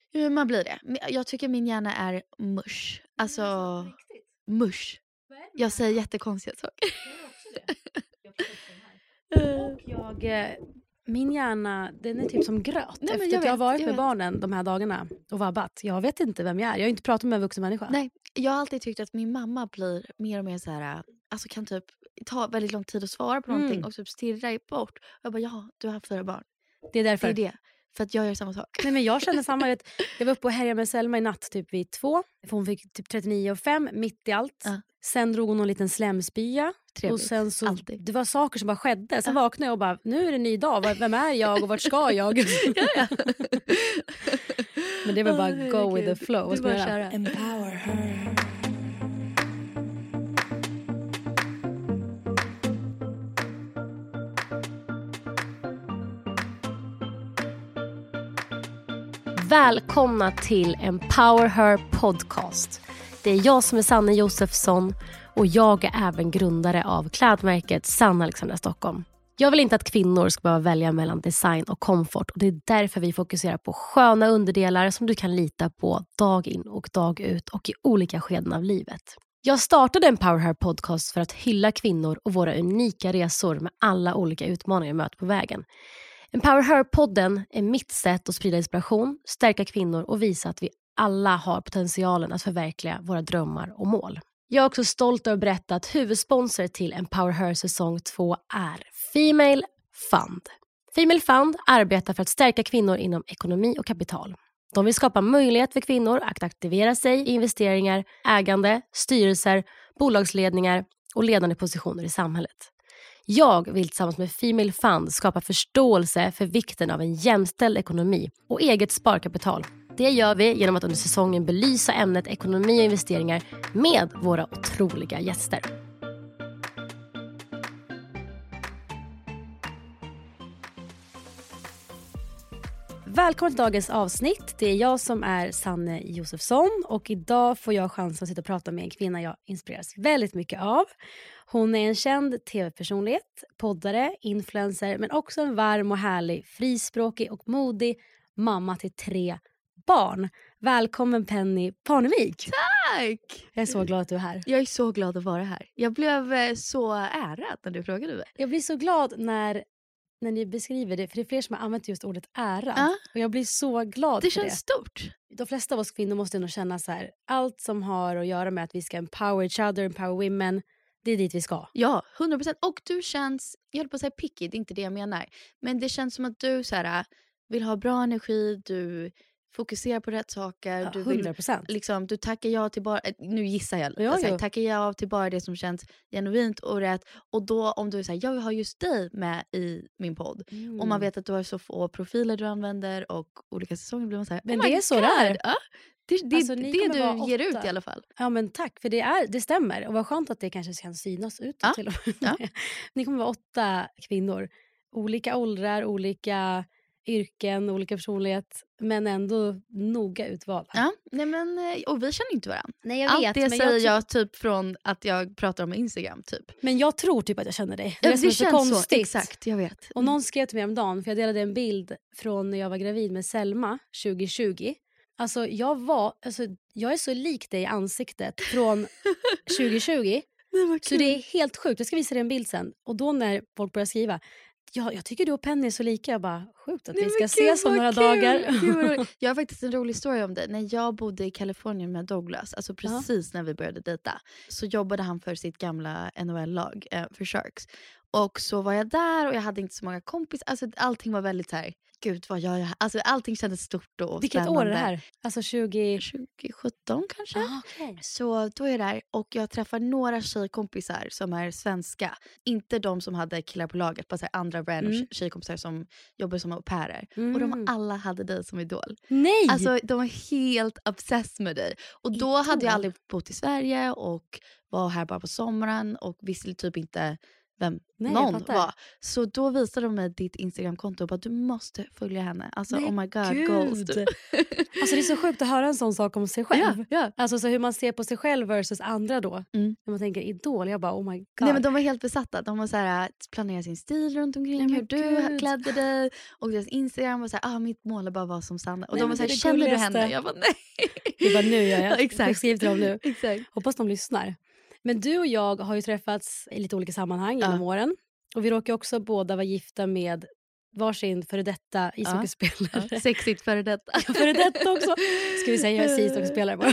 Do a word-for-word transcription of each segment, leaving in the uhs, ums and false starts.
Ja, man blir det. Jag tycker min hjärna är mush. Alltså, mush. Jag säger jättekonstiga saker. Och jag, eh, min hjärna, den är typ som gröt. Nej, men efter jag att jag har vet, varit jag med vet. barnen de här dagarna och vabbat. Jag vet inte vem jag är. Jag har inte pratat med en vuxen människa. Nej, jag har alltid tyckt att min mamma blir mer och mer så här, alltså kan typ ta väldigt lång tid att svara på någonting Mm. och typ stirra bort. Jag bara, ja, du har haft fyra barn. Det är därför. Det är det. För att jag gör samma sak. Nej, men jag känner samma. Jag, vet, jag var uppe och härjade med Selma i natt typ vid två. För hon fick typ trettionio och fem mitt i allt. Ja. Sen drog hon någon liten slemspya. Trevligt. Och sen så, Alltid. det var saker som bara skedde. Sen Ja. vaknade jag och bara, nu är det en ny dag. Vem är jag och vart ska jag? Ja, ja. Men det var bara Åh, go with herregud. the flow. Vad Det ska är man bara göra? köra. Empower her. Välkomna till Empower Her Podcast. Det är jag som är Sanne Josefsson och jag är även grundare av klädmärket Sanne Alexandra Stockholm. Jag vill inte att kvinnor ska behöva välja mellan design och komfort och det är därför vi fokuserar på sköna underdelar som du kan lita på dag in och dag ut och i olika skeden av livet. Jag startade Empower Her Podcast för att hylla kvinnor och våra unika resor med alla olika utmaningar vi möter på vägen. Empower Her-podden är mitt sätt att sprida inspiration, stärka kvinnor och visa att vi alla har potentialen att förverkliga våra drömmar och mål. Jag är också stolt över att berätta att huvudsponsor till Empower Her säsong två är Female Fund. Female Fund arbetar för att stärka kvinnor inom ekonomi och kapital. De vill skapa möjlighet för kvinnor att aktivera sig i investeringar, ägande, styrelser, bolagsledningar och ledande positioner i samhället. Jag vill tillsammans med Female Fund skapa förståelse för vikten av en jämställd ekonomi och eget sparkapital. Det gör vi genom att under säsongen belysa ämnet ekonomi och investeringar med våra otroliga gäster. Välkommen till dagens avsnitt. Det är jag som är Sanne Josefsson och idag får jag chansen att sitta och prata med en kvinna jag inspireras väldigt mycket av. Hon är en känd tv-personlighet, poddare, influencer men också en varm och härlig, frispråkig och modig mamma till tre barn. Välkommen Penny Parnevik. Tack! Jag är så glad att du är här. Jag är så glad att vara här. Jag blev eh, så ärad när du frågade mig. Jag blir så glad när, när ni beskriver det, för det är fler som har använt just ordet ära. Ja. Och jag blir så glad Det för känns det. stort. De flesta av oss kvinnor måste nog känna så här, allt som har att göra med att vi ska empower each other, empower women, det är dit vi ska. Ja, hundra procent. Och du känns, jag höll på att säga picky, det är inte det jag menar. Men det känns som att du så här, vill ha bra energi, du fokuserar på rätt saker. Ja, du vill, hundra procent. liksom, du tackar ja till bara, nu gissar jag lite, Ja, så här, jo. tackar ja till bara det som känns genuint och rätt. Och då om du säger, jag vill ha just dig med i min podd. Mm. Och man vet att du har så få profiler du använder och olika säsonger blir man så här, Men oh det my är så God. det är. Ja, det det, Alltså, ni det kommer du vara ger åtta. ut i alla fall. Ja men tack, för det, är, det stämmer. Och vad skönt att det kanske kan synas ut Ja, till och med. ja. Ni kommer vara åtta kvinnor. Olika åldrar, olika yrken, olika personlighet. Men ändå noga utvalda. Ja, nej men, eh, och vi känner inte varandra. Nej jag Allt vet. det men säger jag, jag, tror- typ från att jag pratar om Instagram typ. men jag tror typ att jag känner dig. Det, Ja, är det, som är så känns konstigt. så. Exakt, jag vet. Och någon skrev till mig om dagen, för jag delade en bild från när jag var gravid med Selma tjugo tjugo. Alltså jag var, alltså, jag är så lik dig i ansiktet från tjugo tjugo. Det var Så det är helt sjukt. Jag ska visa dig en bild sen. Och då när folk börjar skriva, ja, jag tycker du och Penny är så lika. Jag bara, sjukt att Nej, vi men ska gud, ses om vad några kul. dagar. Gud, vad roligt. Jag har faktiskt en rolig story om det. När jag bodde i Kalifornien med Douglas, alltså precis när vi började dejta, så jobbade han för sitt gamla N H L-lag, eh, för Sharks. Och så var jag där och jag hade inte så många kompisar. Alltså allting var väldigt så här, gud vad gör jag här? Alltså allting kändes stort och Vilket spännande. år är det här? Alltså tjugo... tjugo sjutton kanske? Ah, okay. Så då är jag där och jag träffar några tjejkompisar som är svenska. Inte de som hade killar på laget, bara så här andra random Mm. tjejkompisar som jobbar som au pairer. Mm. Och de alla hade dig som idol. Nej! Alltså de var helt obsessed med dig. Och då Idol? hade jag aldrig bott i Sverige och var här bara på sommaren och visste typ inte vem Nej, någon var. Så då visade de mig ditt Instagramkonto och bara, du måste följa henne. Alltså Nej, oh my god, Gud. goals. Alltså det är så sjukt att höra en sån sak om sig själv. Ja, ja. Alltså så hur man ser på sig själv versus andra då. Mm. När man tänker idol, jag bara oh my god. Nej, men de var helt besatta. De var så här, planera sin stil runt omkring. Nej, hur du Gud. klädde dig. Och deras Instagram var så här, ah, mitt mål är bara att vara som Sanna. Och Nej, de var så här, känner du henne? Jag bara nej. Det var nu jag, jag, Exakt. jag skriver till dem nu. Exakt. Hoppas de lyssnar. Men du och jag har ju träffats i lite olika sammanhang genom Ja. åren. Och vi råkar också båda vara gifta med varsin före detta ishockeyspelare. Ja. Sexigt före detta. Före detta också. Ska vi säga jag är ishockeyspelare bara.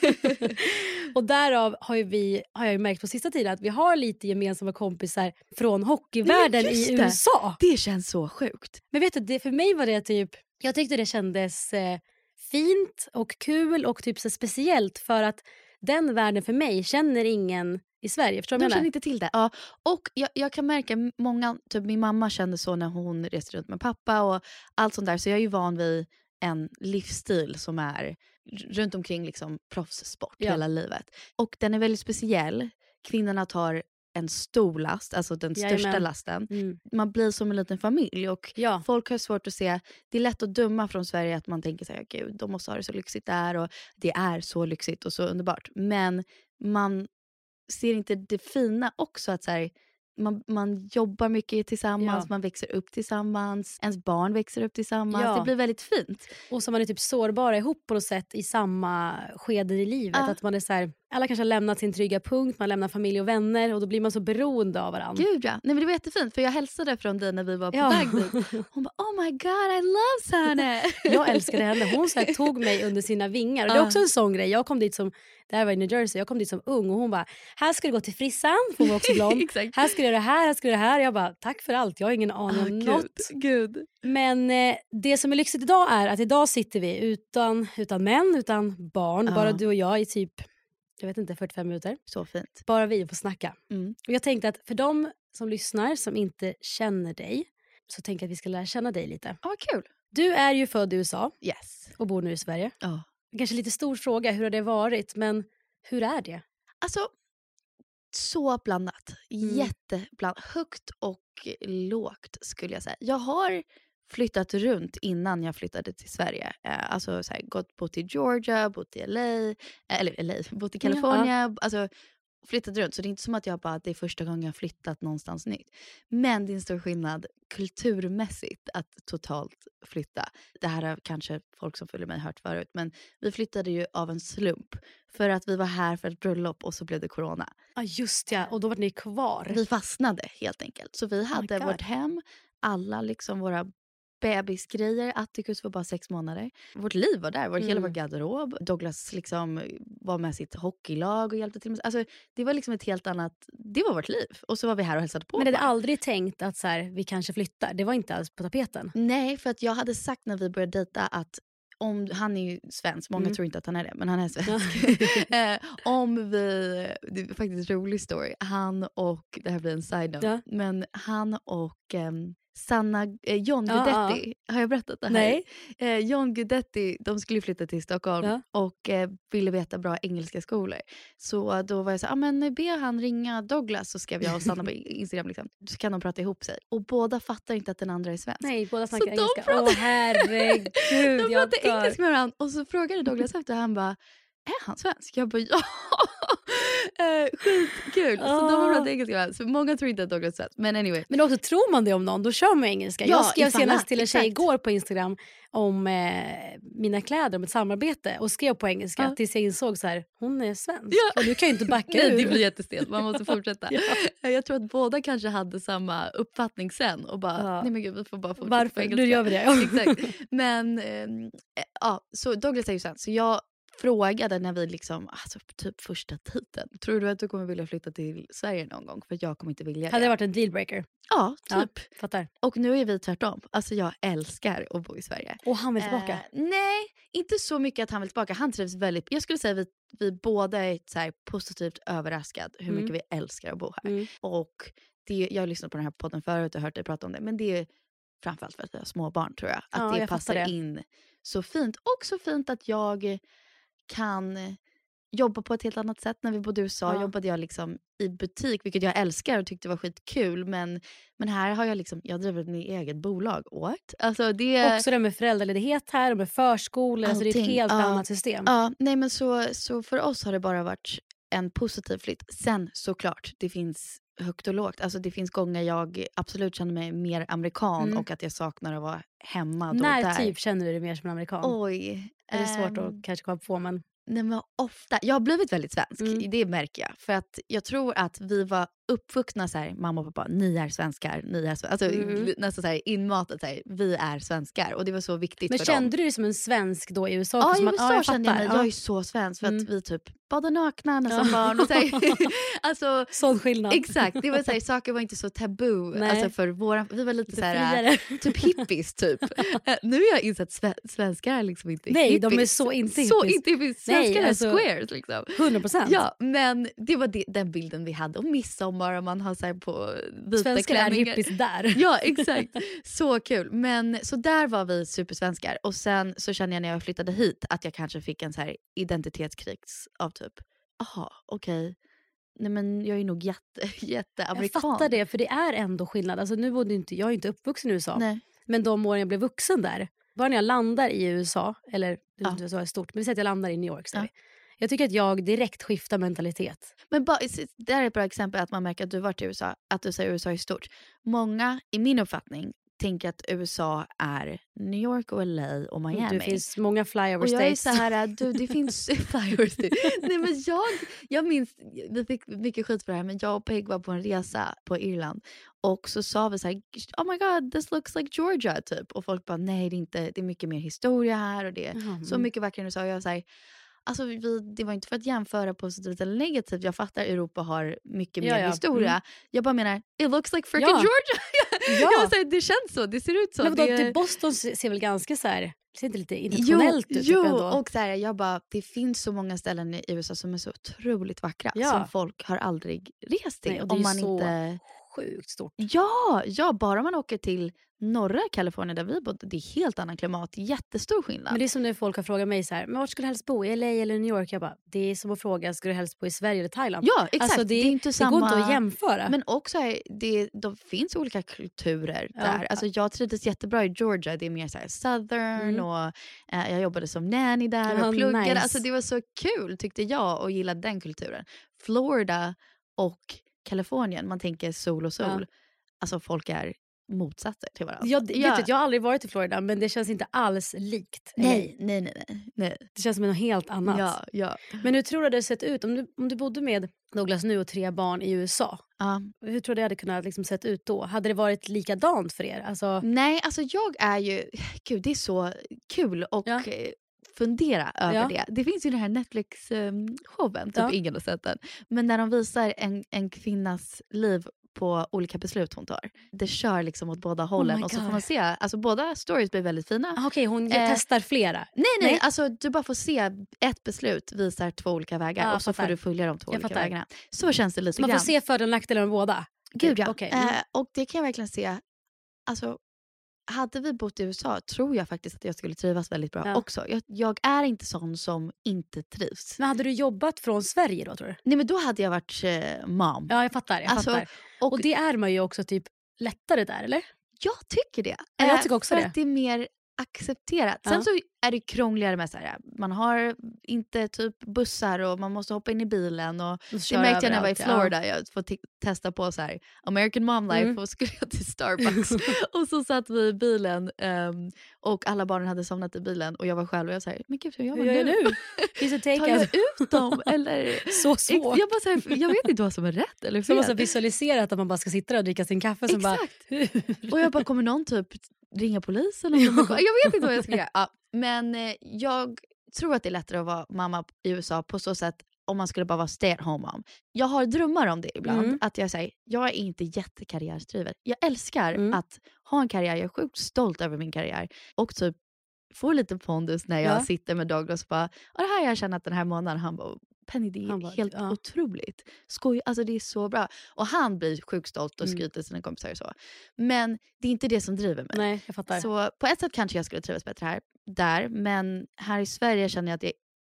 Och därav har, ju vi, har jag ju märkt på sista tiden att vi har lite gemensamma kompisar från hockeyvärlden Nej, i det. U S A. Det känns så sjukt. Men vet du, det, för mig var det typ, jag tyckte det kändes eh, fint och kul och typ så speciellt för att den världen för mig känner ingen i Sverige. Förstår du vad jag De känner menar? inte till det. Ja. Och jag, jag kan märka många, typ min mamma kände så när hon reste runt med pappa och allt sånt där. Så jag är ju van vid en livsstil som är runt omkring liksom proffssport Ja. hela livet. Och den är väldigt speciell. Kvinnorna tar en stor last, alltså den Jajamän. största lasten. Mm. Man blir som en liten familj och Ja. folk har svårt att se, det är lätt att döma från Sverige att man tänker så här, gud, de måste ha det så lyxigt där och det är så lyxigt och så underbart. Men man ser inte det fina också att så här, man, man jobbar mycket tillsammans, Ja. man växer upp tillsammans, ens barn växer upp tillsammans, Ja. det blir väldigt fint. Och så man är typ sårbara ihop på något sätt i samma skede i livet. Ja. Att man är så här, alla kanske har lämnat sin trygga punkt, man lämnar familj och vänner och då blir man så beroende av varandra. Gud ja, nej men det var jättefint för jag hälsade från dig när vi var på Ja. väg dit. Hon bara, oh my god, I love Sanne. Jag älskade henne. Hon så här, tog mig under sina vingar. Och det är Ja. också en sån grej. Jag kom dit som, det här var i New Jersey, jag kom dit som ung och hon bara, här ska du gå till frissan, för hon var också blond. Exakt. Här ska du göra det här, här ska du göra det här. Jag bara, tack för allt, jag har ingen aning Ah, om gud, något. gud. Men eh, det som är lyxigt idag är att idag sitter vi utan, utan män, utan barn. Ja. Bara du och jag i typ, jag vet inte, fyrtiofem minuter. Så fint. Bara vi får snacka. Mm. Och jag tänkte att för de som lyssnar som inte känner dig så tänker jag att vi ska lära känna dig lite. Ja, vad kul. Du är ju född i U S A Yes. och bor nu i Sverige. Ja. Kanske lite stor fråga, hur har det varit? Men hur är det? Alltså, så blandat. Mm. Jätteblandat. Högt och lågt skulle jag säga. Jag har flyttat runt innan jag flyttade till Sverige. Eh, alltså så här, gått bott i Georgia, bott i L A, eh, eller L A, bott i Kalifornien. Alltså flyttat runt. Så det är inte som att jag bara, det är första gången jag har flyttat någonstans nytt. Men det är en stor skillnad kulturmässigt att totalt flytta. Det här har kanske folk som följer mig hört förut. Men vi flyttade ju av en slump. För att vi var här för ett bröllop och så blev det corona. Ja just ja, och då var ni kvar. Vi fastnade helt enkelt. Så vi hade God. vårt hem, alla liksom våra bebisgrejer. Atticus var bara sex månader. Vårt liv var där, vår, Mm. hela vår garderob. Douglas liksom var med sitt hockeylag och hjälpte till med. Alltså det var liksom ett helt annat, det var vårt liv. Och så var vi här och hälsade på. Men det bara. hade aldrig tänkt att så här, vi kanske flyttar? Det var inte alls på tapeten. Nej, för att jag hade sagt när vi började dejta att om, han är ju svensk, många Mm. tror inte att han är det, men han är svensk. eh, om vi, det är faktiskt en rolig story, han och, det här blir en side note, Ja. men han och ehm, Sanna, eh, John Ja, Guidetti, har jag berättat det här? Nej. Eh, John Guidetti, de skulle flytta till Stockholm Ja. och eh, ville veta bra engelska skolor. Så då var jag så ah, men be han ringa Douglas, så skrev jag och Sanna på Instagram liksom. Så kan de prata ihop sig. Och båda fattar inte att den andra är svensk. Nej, båda Så snackar de engelska. pratar- Åh herregud, De jag pratade dör. engelska med varandra och så frågade Douglas efter, han bara, är han svensk? Jag bara, ja. eh, skitkul. Så de har pratat engelska med varandra. Så många tror inte att Douglas är svensk. Men anyway. Men också tror man det om någon, då kör man engelska. Ja, jag skrev ifall senast att, till en tjej exakt. igår på Instagram om eh, mina kläder, om ett samarbete och skrev på engelska Ja. tills jag insåg så här, hon är svensk. Ja. Och du kan ju inte backa Nej, ur. det blir jättestelt. Man måste fortsätta. Ja. Jag tror att båda kanske hade samma uppfattning sen. Och bara, Ja. nej men gud, vi får bara fortsätta på Varför? engelska. Nu gör vi det. Ja. Exakt. Men ehm, eh, ja, så Douglas är ju svensk. Så jag frågade när vi liksom, alltså typ första tiden. Tror du att du kommer vilja flytta till Sverige någon gång? För jag kommer inte vilja Hade det varit en dealbreaker? Ja, Ja. typ. Fattar. Och nu är vi tvärtom. Alltså jag älskar att bo i Sverige. Och han vill tillbaka. Eh, nej, inte så mycket att han vill tillbaka. Han trivs väldigt. Jag skulle säga att vi, vi båda är så här positivt överraskad hur Mm. mycket vi älskar att bo här. Mm. Och det, jag har lyssnat på den här podden förut och hört dig prata om det. Men det är framförallt för att vi har små barn, tror jag. Att Ja, det jag passar fattar det. in så fint. Och så fint att jag kan jobba på ett helt annat sätt. När vi bodde i U S A ja. jobbade jag liksom i butik, vilket jag älskar och tyckte var skitkul. Men, men här har jag liksom, jag driver mitt eget bolag. What? Alltså det... Också det med föräldraledighet här och med förskolor. Alltså det är ett helt ja, annat system. Ja, nej men så, så för oss har det bara varit en positiv flytt. Sen såklart, det finns högt och lågt. Alltså det finns gånger jag absolut känner mig mer amerikan mm. och att jag saknar att vara hemma. Då När där. typ känner du dig mer som en amerikan? Oj. Är det svårt um, att kanske komma på, men... Nej men ofta, jag har blivit väldigt svensk, mm. det märker jag. För att jag tror att vi var uppvuxna så här, mamma och pappa, ni är svenskar, ni är svenskar. Alltså mm. nästan så här inmatat så här, vi är svenskar. Och det var så viktigt men för dem. Men dem. kände du dig som en svensk då i U S A? Ja, som i U S A att, ja, jag kände jag mig, ja. jag är så svensk för att mm. vi typ badade nakna nästan ja. barn. Och så här, alltså, sån skillnad. Exakt, det var så här, saker var inte så tabu. Alltså för våra, vi var lite, lite så här, typ hippies typ. Nu har jag insett att svenskar är liksom inte Nej, hippies. de är så inte hippies. Så inte hippies. Svenskar Nej, alltså, är squares liksom. hundra procent. Ja, men det var det, den bilden vi hade. Och midsommar och man har så här på vita svenskar klänningar. Är hippies där. Ja, exakt. Så kul. Men så där var vi supersvenskar. Och sen så kände jag när jag flyttade hit att jag kanske fick en så här identitetskris av typ, aha, okej. Okay. Nej men jag är nog jätte, jätteamerikan. Jag fattar det, för det är ändå skillnad. Alltså nu bodde inte, jag är inte uppvuxen i U S A. Nej. Men de åren jag blev vuxen där, bara när jag landar i U S A, eller det är ja. så stort, men vi säger att jag landar i New York. Ja. Jag tycker att jag direkt skiftar mentalitet. Men bara, det här är ett bra exempel att man märker att du varit i U S A, att du säger U S A är stort. Många, i min uppfattning, tänker att U S A är New York och L A och Miami. Det finns många flyover och jag states. är så här, du, det finns flyover states. Nej men jag, jag minns, vi fick mycket skit för det här, men jag och Peg var på en resa på Irland. Och så sa vi så här, oh my god, this looks like Georgia typ. Och folk bara, nej det är inte, det är mycket mer historia här och det är mm. så mycket vackrare än U S A. Och jag säger, alltså vi, det var inte för att jämföra positivt eller negativt. Jag fattar Europa har mycket mer ja, ja. historia. Mm. Jag bara menar, it looks like freaking ja. Georgia. Ja. Jag säger, det känns så, det ser ut så. Men det är... Boston ser väl ganska så här, ser inte lite internationellt jo, ut? Jo, ändå. Och så här, jag bara, det finns så många ställen i U S A som är så otroligt vackra. Ja. Som folk har aldrig rest till. Nej, och det om är man så inte... sjukt stort. Ja, ja, bara man åker till norra Kalifornien där vi bodde, det är helt annan klimat, jättestor skillnad. Men det är som när folk har frågat mig så här, men vart skulle du helst bo? I L A eller New York? Jag bara, det är som att fråga, ska du helst bo i Sverige eller Thailand? Ja, exakt. Alltså, det, det, är inte det samma... går inte att jämföra. Men också, det, de finns olika kulturer ja. där. Alltså, jag trivdes jättebra i Georgia, det är mer så här southern mm. och eh, jag jobbade som nanny där ja, och pluggade. Nice. Alltså, det var så kul tyckte jag och gillade den kulturen. Florida och Kalifornien, man tänker sol och sol. Ja. Alltså folk är motsatser till varandra. Jag, ja. vet, jag har aldrig varit i Florida, men det känns inte alls likt. Nej, nej, nej, nej, nej. Det känns som något helt annat. Ja, ja. Men hur tror du det hade sett ut om du, om du bodde med Douglas nu och tre barn i U S A? Ja. Hur tror du det hade kunnat liksom sett ut då? Hade det varit likadant för er? Alltså... Nej, alltså jag är ju... Gud, det är så kul och... Ja. fundera över ja. det. Det finns ju den här Netflix-showen, typ ja. ingen har sett den. Men när de visar en, en kvinnas liv på olika beslut hon tar. Det kör liksom åt båda hållen. Oh och så får man se, alltså båda stories blir väldigt fina. Okej, okay, hon eh, testar flera. Nej, nej, nej, alltså du bara får se ett beslut visar två olika vägar ja, och så fattar. Får du följa de två jag olika fattar. Vägarna. Så känns det lite så man grann. får se för och nackdelar med båda? Gud ja. Okay. Mm. Eh, och det kan jag verkligen se, alltså hade vi bott i U S A tror jag faktiskt att jag skulle trivas väldigt bra ja. Också. Jag, jag är inte sån som inte trivs. Men hade du jobbat från Sverige då tror du? Nej men då hade jag varit eh, mom. Ja jag fattar, jag alltså, fattar. Och, och det är man ju också typ lättare där eller? Jag tycker det. Ja, jag tycker också för det. Att det är mer accepterat. Sen ja. Så är det krångligare med så här, man har inte typ bussar och man måste hoppa in i bilen och det märkte jag när jag var i Florida. Ja. Jag får t- testa på så här American Mom Life mm. och skulle jag till Starbucks och så satt vi i bilen um, och alla barnen hade somnat i bilen och jag var själv och jag sa men gud hur gör man nu? nu? Tar jag ut dem eller så svårt. Jag bara så här, jag vet inte vad som är rätt eller fel. Så man måste visualisera att man bara ska sitta där och dricka sin kaffe som bara och jag bara kommer någon typ ringa polisen eller något. Jag vet inte vad jag ska göra. Ja, men eh, jag tror att det är lättare att vara mamma i U S A på så sätt om man skulle bara vara stay at home mom. Jag har drömmar om det ibland. Mm. Att jag säger, jag är inte jättekarriärsdriven. Jag älskar mm. att ha en karriär. Jag är sjukt stolt över min karriär. Och typ får lite pondus när jag ja. Sitter med Douglas och bara, och det här jag känner att den här månaden han bara, Penny det är bara, helt ja. Otroligt. Skoj, alltså det är så bra. Och han blir sjukt stolt och mm. skryter sina kompisar och så. Men det är inte det som driver mig. Nej, jag fattar. Så på ett sätt kanske jag skulle trivas bättre här. Där, men här i Sverige känner jag att jag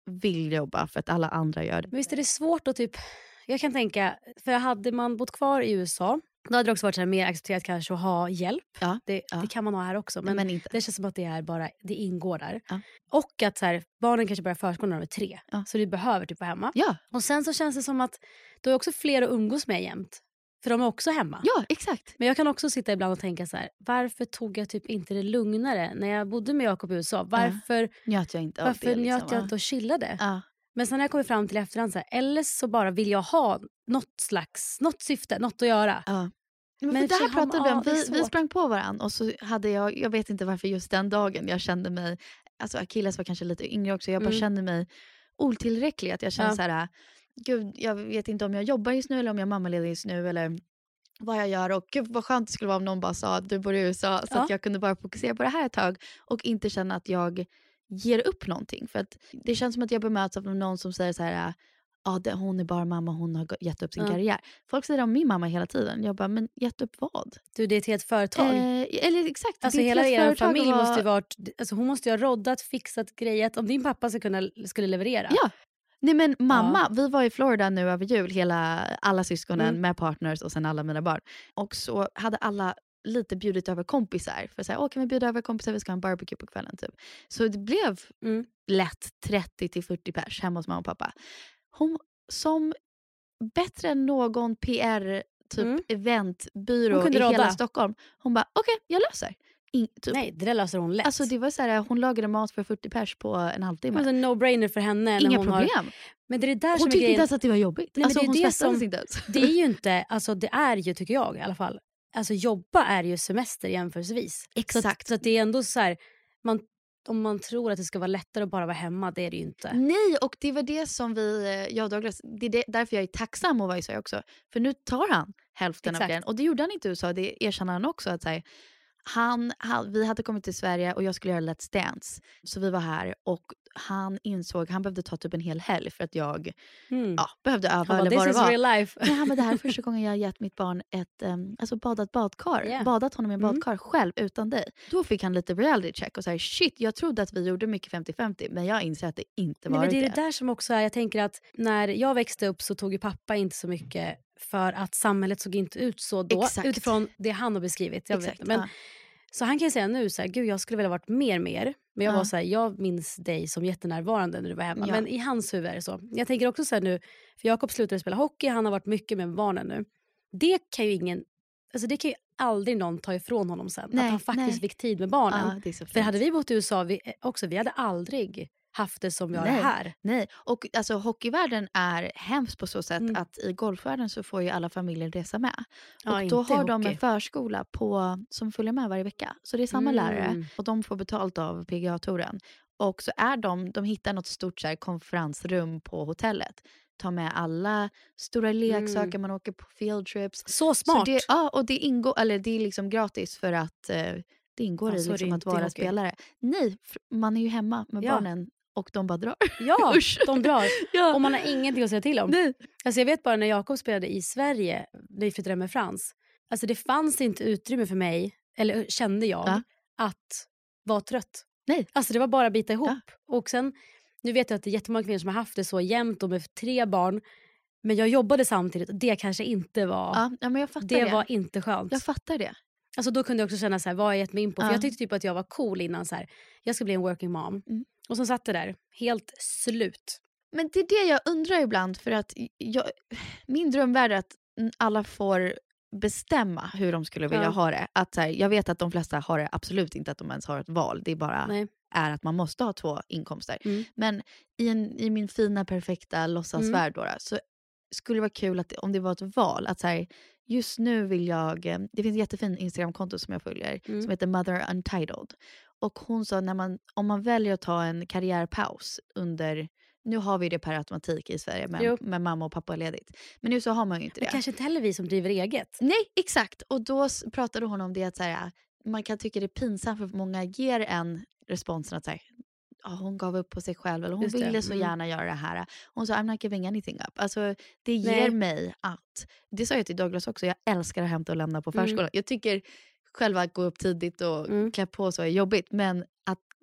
vill jobba för att alla andra gör det. Men visst är det svårt att typ, jag kan tänka, för hade man bott kvar i U S A, då hade det också varit så här mer accepterat kanske att ha hjälp. Ja, det, ja. det kan man ha här också, men, men inte. det känns som att det är bara, det ingår där. Ja. Och att så här, barnen kanske börjar förskolan när de är tre, Ja. så du behöver typ vara hemma. Ja. Och sen så känns det som att då är också fler att umgås med jämt. För de är också hemma. Ja, exakt. Men jag kan också sitta ibland och tänka så här, varför tog jag typ inte det lugnare när jag bodde med Jakob i U S A? Varför ja. njöt jag inte av varför det? Liksom, njöt jag inte och chillade? Ja. Men sen när jag kommer fram till efterhand så här, eller så bara vill jag ha något slags, något syfte, något att göra. Ja. Men, Men för det här har man- pratade vi om, ja, det är vi, vi svårt. sprang på varandra och så hade jag, jag vet inte varför just den dagen jag kände mig, alltså Achilles var kanske lite yngre också, jag bara Mm. kände mig otillräcklig, att jag kände Ja. så här, gud jag vet inte om jag jobbar just nu eller om jag är mammaledig just nu eller vad jag gör, och gud vad skönt det skulle vara om någon bara sa att du bor i U S A så Ja. att jag kunde bara fokusera på det här ett tag och inte känna att jag ger upp någonting, för att det känns som att jag bemöts av någon som säger så här, ja, det, hon är bara mamma, hon har gett upp sin Ja. karriär. Folk säger om min mamma hela tiden. Jag bara, men gett upp vad? Du, det är ett helt företag. Eh, eller exakt. Alltså det är ett hela helt er företag familj att vara- måste ju varit, alltså hon måste ju ha roddat, fixat, grejat. Om din pappa ska kunna, skulle leverera. Ja. Nej men mamma, vi var i Florida nu över jul, hela, alla syskonen Mm. med partners och sen alla mina barn. Och så hade alla lite bjudit över kompisar. För att säga, åh kan vi bjuda över kompisar, vi ska ha en barbecue på kvällen typ. Så det blev Mm. lätt trettio till fyrtio pers hemma hos mamma och pappa. Hon som bättre än någon P R typ Mm. eventbyrå Hon i kunde hela rodda. Stockholm. Hon bara, okej jag löser. In, typ. Nej, det där löser hon lätt. Alltså det var så här, hon lagade mat för fyrtio pers på en halvtimme. det är en no-brainer för henne. när Inga hon problem. Har... Men det är det där Hon som är tyckte grejen. inte ens att det var jobbigt. Nej, men alltså, det är hon det stressades som- inte ens. Det är ju inte, alltså det är ju tycker jag i alla fall. Alltså jobba är ju semester jämförelsevis. Exakt. Så, att, så att det är ändå så här, man, om man tror att det ska vara lättare att bara vara hemma, det är det ju inte. Nej, och det var det som vi, jag och Douglas, det är det, därför jag är tacksam att vara i Sverige också. För nu tar han hälften Exakt. av grejen. Och det gjorde han inte i U S A, det erkänner han också. Att, så här, han, han, vi hade kommit till Sverige och jag skulle göra Let's Dance. Så vi var här och han insåg, han behövde ta typ en hel helg för att jag Mm. ja, behövde öva Han bara, eller this vad det is var. real life. Nej, han bara, det här är första gången jag har gett mitt barn ett um, alltså badat badkar. Yeah. Badat honom i en Mm. badkar själv utan dig. Då fick han lite reality check och säger shit, jag trodde att vi gjorde mycket femtio femtio men jag inser att det inte var Nej, men det är det. det där som också är, jag tänker att när jag växte upp så tog ju pappa inte så mycket för att samhället såg inte ut så då. Exakt. Utifrån det han har beskrivit. Jag Exakt, vet, men, ja. Så han kan ju säga nu så här, gud jag skulle vilja varit mer mer. Men jag Ja. var så här, jag minns dig som jättenärvarande när du var hemma. Ja. Men i hans huvud är det så. Jag tänker också så här nu, för Jakob slutade spela hockey, han har varit mycket med barnen nu. Det kan ju ingen, alltså det kan ju aldrig någon ta ifrån honom sen. Nej, att han faktiskt nej. fick tid med barnen. Ja, det är så För fint. hade vi bott i U S A vi, också, vi hade aldrig haft det som vi har det Nej. här. Nej, och alltså hockeyvärlden är hemskt på så sätt Mm. att i golfvärlden så får ju alla familjer resa med. Ja, och då inte har de hockey. en förskola på, som följer med varje vecka. Så det är samma Mm. lärare och de får betalt av P G A-touren. Och så är de, de hittar något stort så här, konferensrum på hotellet. Tar med alla stora leksaker, Mm. man åker på field trips. Så smart. Så det, ja, och det ingår, eller det är liksom gratis för att eh, det ingår Ja, i så är det liksom att inte i vara hockey. spelare. Nej, f- man är ju hemma med Ja. barnen och de bara drar. Ja, Usch. de drar. Ja. Och man har ingenting att säga till om. Nej. Alltså jag vet bara när Jakob spelade i Sverige, när vi flyttade med Frans. Alltså det fanns inte utrymme för mig, eller kände jag, Ja. att vara trött. Nej. Alltså det var bara att bita ihop. Ja. Och sen, nu vet jag att det är jättemånga kvinnor som har haft det så jämnt och med tre barn. Men jag jobbade samtidigt och det kanske inte var, Ja, ja, men jag fattar det det. var inte skönt. Jag fattar det. Alltså då kunde jag också känna så här, vad har jag gett mig in på? För Ja. jag tyckte typ att jag var cool innan så här, jag ska bli en working mom. Mm. Och så satt det där, helt slut. Men det är det jag undrar ibland, för att jag, min drömvärld är att alla får bestämma hur de skulle vilja Ja. ha det. Att, så här, jag vet att de flesta har det absolut inte att de ens har ett val. Det är bara Nej. är att man måste ha två inkomster. Mm. Men i, en, i min fina perfekta låtsasvärld då, då, så skulle det vara kul att, om det var ett val. Att så här, just nu vill jag, eh, det finns ett jättefint Instagramkonto som jag följer Mm. som heter Mother Untitled. Och hon sa när man, om man väljer att ta en karriärpaus under, nu har vi det per automatik i Sverige Jo. med, med mamma och pappa är ledigt. Men nu så har man ju inte Men det. kanske inte heller vi som driver eget. Nej, exakt. Och då s- pratade hon om det att så här, man kan tycka det är pinsamt för många ger en responsen att så här, ja, hon gav upp på sig själv eller hon Just det, ville så mm. gärna göra det här. Hon sa I'm not giving anything up. Alltså, det ger Nej. mig att, det sa jag till Douglas också, jag älskar att hämta och lämna på Mm. förskolan. Jag tycker själva att gå upp tidigt och Mm. klä på så är jobbigt, men att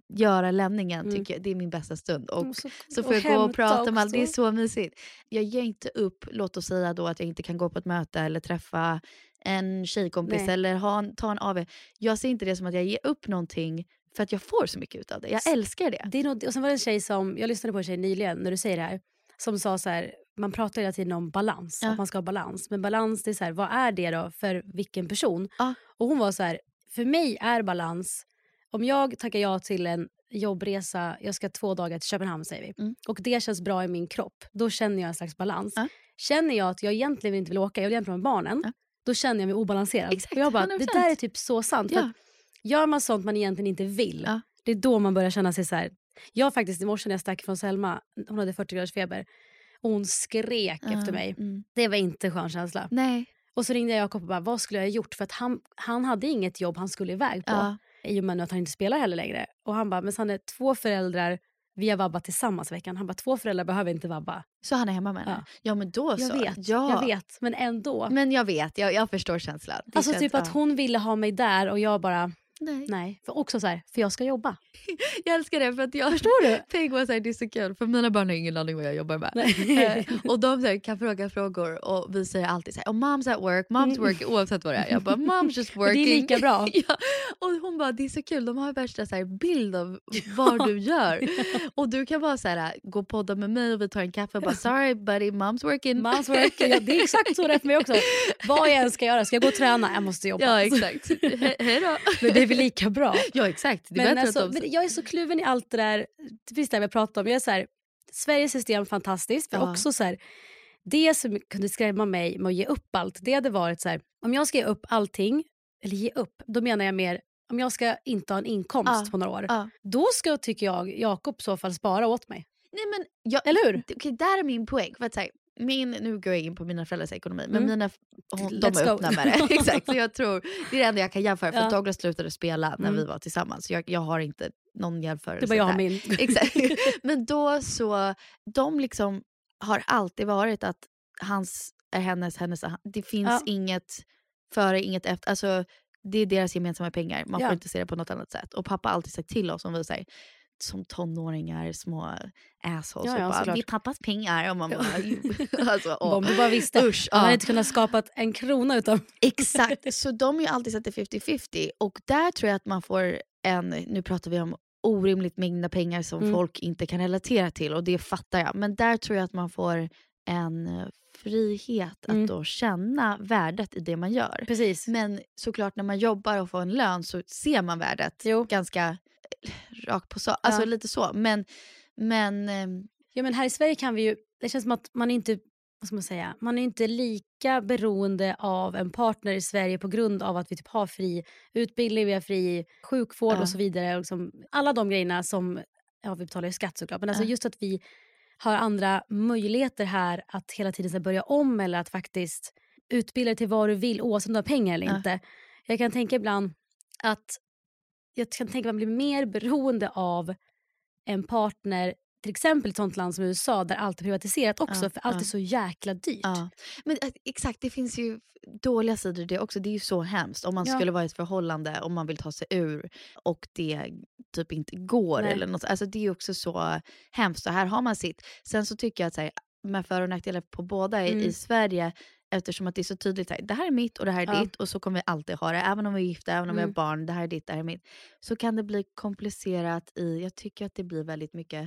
göra lämningen Mm. tycker jag, det är min bästa stund. Och Mm, så, så får och jag gå och hämta prata med allt. också. Det är så mysigt. Jag ger inte upp, låt oss säga då att jag inte kan gå på ett möte eller träffa en tjejkompis Nej. eller ha en, ta en A V. Jag ser inte det som att jag ger upp någonting för att jag får så mycket ut av det. Jag älskar det. Det är något, och sen var det en tjej som, jag lyssnade på en tjej nyligen när du säger det här, som sa så här, man pratar hela tiden om balans, Ja. att man ska ha balans. Men balans, det är så här, vad är det då för vilken person? Ja. Och hon var så här, för mig är balans, om jag tackar ja till en jobbresa, jag ska två dagar till Köpenhamn säger vi, Mm. och det känns bra i min kropp, då känner jag en slags balans. Ja. Känner jag att jag egentligen inte vill åka, jag vill egentligen med barnen, Ja. då känner jag mig obalanserad. Exakt, och jag bara, hundra det procent. där är typ så sant. För Ja. att gör man sånt man egentligen inte vill, Ja. det är då man börjar känna sig så här. Jag faktiskt i morse när jag stack från Selma, hon hade fyrtio graders feber och hon skrek Ja. efter mig. Mm. Det var inte skön känsla. Nej. Och så ringde jag Jakob och bara, vad skulle jag ha gjort? För att han, han hade inget jobb han skulle iväg på. Ja. I och med att han inte spelar heller längre. Och han bara, men han är två föräldrar, vi har vabbat tillsammans i veckan. Han bara, två föräldrar behöver inte vabba. Så han är hemma med henne? Ja. Ja men då Jag så. vet, ja. jag vet, men ändå. Men jag vet, jag, jag förstår känslan. Det Alltså känns, typ att ja. hon ville ha mig där och jag bara, Nej. nej. För också så här, för jag ska jobba. Jag älskar det för att jag... Förstår du? Tänk vad så här, det är så kul för mina barn har ingen aning vad jag jobbar med. Eh, och de så här, kan fråga frågor och vi säger alltid så här, oh, mom's at work, mom's working, oavsett vad det är. Jag bara, mom's just working. Och det är lika bra. Ja. Och hon bara, det är så kul, de har värsta så här, bild av vad du gör. Och du kan bara så här, gå och podda med mig och vi tar en kaffe och bara, sorry buddy, mom's working. Mom's working. Ja, det är exakt så det är för mig också. Vad jag än ska göra, ska jag gå och träna? Jag måste jobba. Ja exakt, He- hej då. Men det är väl lika bra. Ja exakt, det är Men, bättre alltså, att de... men jag är så kluven i allt det där. Precis det vi pratar om. Jag är så här, Sveriges system fantastiskt. Men Ja. också så här, det som kunde skrämma mig med att ge upp allt, det hade varit så här, om jag ska ge upp allting, eller ge upp, då menar jag mer, om jag ska inte ha en inkomst Ja. på några år, Ja. då ska, tycker jag, Jakob i så fall spara åt mig. Nej men, jag, Eller hur? Okej, där är min poäng. För att säga, min, nu går jag in på mina föräldrars ekonomi, men Mm. mina, hon, de Let's är go. öppna med det. Exakt, så jag tror, det är det enda jag kan jämföra. För Ja. att Douglas slutade spela när Mm. vi var tillsammans. Jag, jag har inte någon jämförelse Det var jag där. min. Exakt. Men då så, de liksom har alltid varit att hans är hennes, hennes är, det finns Ja. inget före, inget efter. Alltså, det är deras gemensamma pengar. Man Ja. får inte se det på något annat sätt. Och pappa har alltid sagt till oss om vi säger som tonåringar, små assholes. Ja, ja, och bara, såklart. det är pappas pengar. Och man bara, alltså, åh. Om du bara visste. Usch, Man ja. hade inte kunnat skapa en krona utan. Exakt, så de har ju alltid sett det femtio femtio. Och där tror jag att man får en, nu pratar vi om orimligt mängder pengar som Mm. folk inte kan relatera till. Och det fattar jag. Men där tror jag att man får en eh, frihet Mm. att då känna värdet i det man gör. Precis. Men såklart när man jobbar och får en lön så ser man värdet Jo. ganska eh, rakt på sak. Alltså Ja. lite så. Men, men ehm, Ja, men här i Sverige kan vi ju, det känns som att man är inte, vad ska man säga, man är inte lika beroende av en partner i Sverige på grund av att vi typ har fri utbildning, vi har fri sjukvård Ja. och så vidare. Och liksom, alla de grejerna som, ja vi betalar ju skatt såklart, men alltså Ja. just att vi har andra möjligheter här att hela tiden så här börja om eller att faktiskt utbilda dig till vad du vill oavsett om du har pengar eller Ja. inte. Jag kan tänka ibland att jag kan tänka att man blir mer beroende av en partner, till exempel i ett sånt land som U S A där allt är privatiserat också, Ja, för allt ja. är så jäkla dyrt. ja. Men eh, exakt, det finns ju dåliga sidor i det också. Det är ju så hemskt om man Ja. skulle vara i ett förhållande och man vill ta sig ur och det typ inte går. Nej. Eller något. Alltså det är ju också så hemskt. Och här har man sitt. Sen så tycker jag att så här, med för- och nackdelar på båda i, Mm. i Sverige, eftersom att det är så tydligt så här, det här är mitt och det här är Ja. ditt och så kommer vi alltid ha det. Även om vi är gifta, även om vi Mm. har barn, det här är ditt, det här är mitt. Så kan det bli komplicerat i, jag tycker att det blir väldigt mycket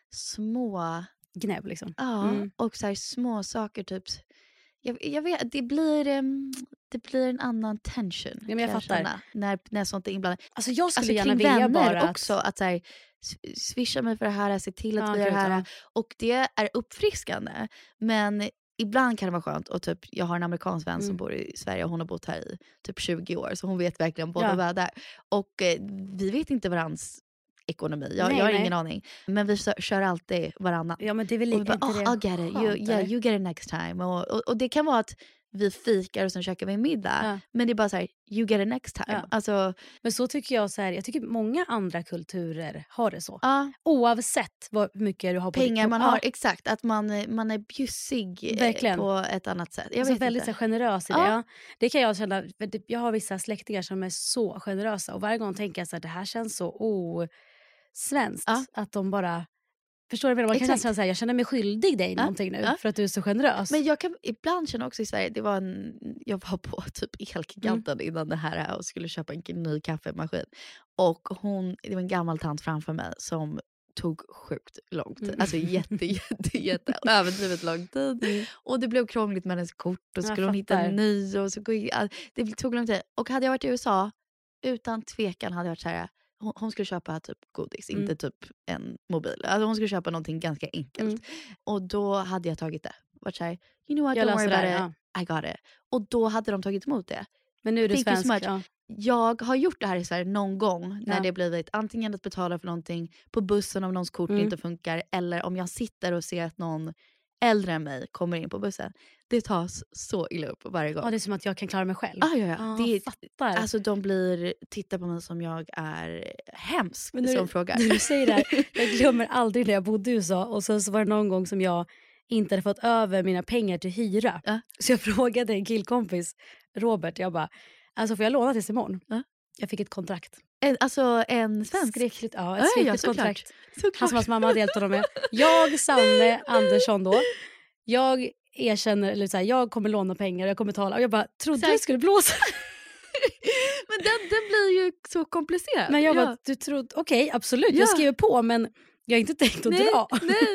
små... Gnäbb liksom. Ja, Mm. och så här små saker typ. Jag, jag vet, det blir, em, det blir en annan tension. Ja, men jag kan fattar. känna, när, när sånt är inblandat. Alltså jag skulle Alltså gärna kring vilja vänner bara att, också. Att så här, s- swisha mig för det här, se till att Ja, vi gör det gud, här. ja. Och det är uppfriskande. Men ibland kan det vara skönt. Och typ, jag har en amerikansk vän som Mm. bor i Sverige och hon har bott här i typ tjugo år. Så hon vet verkligen båda Ja. världar. Och eh, vi vet inte varandras ekonomi. Jag, Nej, jag har nej. ingen aning. Men vi kö- kör alltid varannan. ja men det är väl Och lika vi bara, inte oh, det I'll get it, skönt, you, yeah, eller? you get it next time. Och, och, och det kan vara att vi fikar och sen käkar vi middag. Ja. Men det är bara så här, you get it next time. Ja. Alltså, Men så tycker jag så här, jag tycker många andra kulturer har det så. ja, Oavsett vad mycket du har på pengar ditt- man Ja, har, exakt. Att man, man är bjussig eh, Verkligen. på ett annat sätt. Jag alltså vet väldigt inte. så här, generös i det. Ja. Ja. Det kan jag känna, för det- jag har vissa släktingar som är så generösa och varje gång tänker jag så här, det här känns så oh, svenskt. Ja. Att de bara... Förstår du vad man kan Exakt. känna så här, jag känner mig skyldig dig Ja. någonting nu Ja. för att du är så generös. Men jag kan ibland känna också i Sverige, det var en, jag var på typ Elgiganten mm. innan det här och skulle köpa en ny kaffemaskin. Och hon, det var en gammal tant framför mig som tog sjukt långt. Mm. Alltså jätte, jätte, jätte överdrivet lång tid. Mm. Och det blev krångligt med hennes kort och skulle hon hitta en ny. Och så, det tog lång tid. Och hade jag varit i U S A, utan tvekan hade jag varit så här, hon, hon skulle köpa typ godis, mm. inte typ en mobil. Alltså hon skulle köpa någonting ganska enkelt. Mm. Och då hade jag tagit det. Varit så här, you know what, jag don't worry about det, it. Ja. I got it. Och då hade de tagit emot det. Men nu är du svensk. Ja. Jag har gjort det här i Sverige någon gång när ja. det blivit antingen att betala för någonting på bussen om någons kort mm. inte funkar, eller om jag sitter och ser att någon äldre än mig kommer in på bussen. Det tas så illa upp varje gång. Ja, det är som att jag kan klara mig själv. Ah, ja, ja. Ah, det är, fattar. Alltså de blir, tittar på mig som jag är hemsk. Men när som du, frågar. När du säger det här, jag glömmer aldrig när jag bodde i U S A och så, så var det någon gång som jag inte hade fått över mina pengar till hyra. Ja. Så jag frågade en killkompis, Robert, jag bara, alltså får jag låna tills imorgon? Ja. Jag fick ett kontrakt. En, alltså en svensk? Skräckligt, ja, ett skräckligt ja, kontrakt. Såklart. Han som hans mamma hade hjälpt honom med. Jag, Sanne, Andersson då. Jag erkänner, eller så här, jag kommer låna pengar, jag kommer tala. Och jag bara, trodde det skulle blåsa. Men den, den blir ju så komplicerad. Men jag ja. bara, du trodde, okej, okay, absolut, ja. jag skriver på, men jag har inte tänkt att nej, dra. Nej.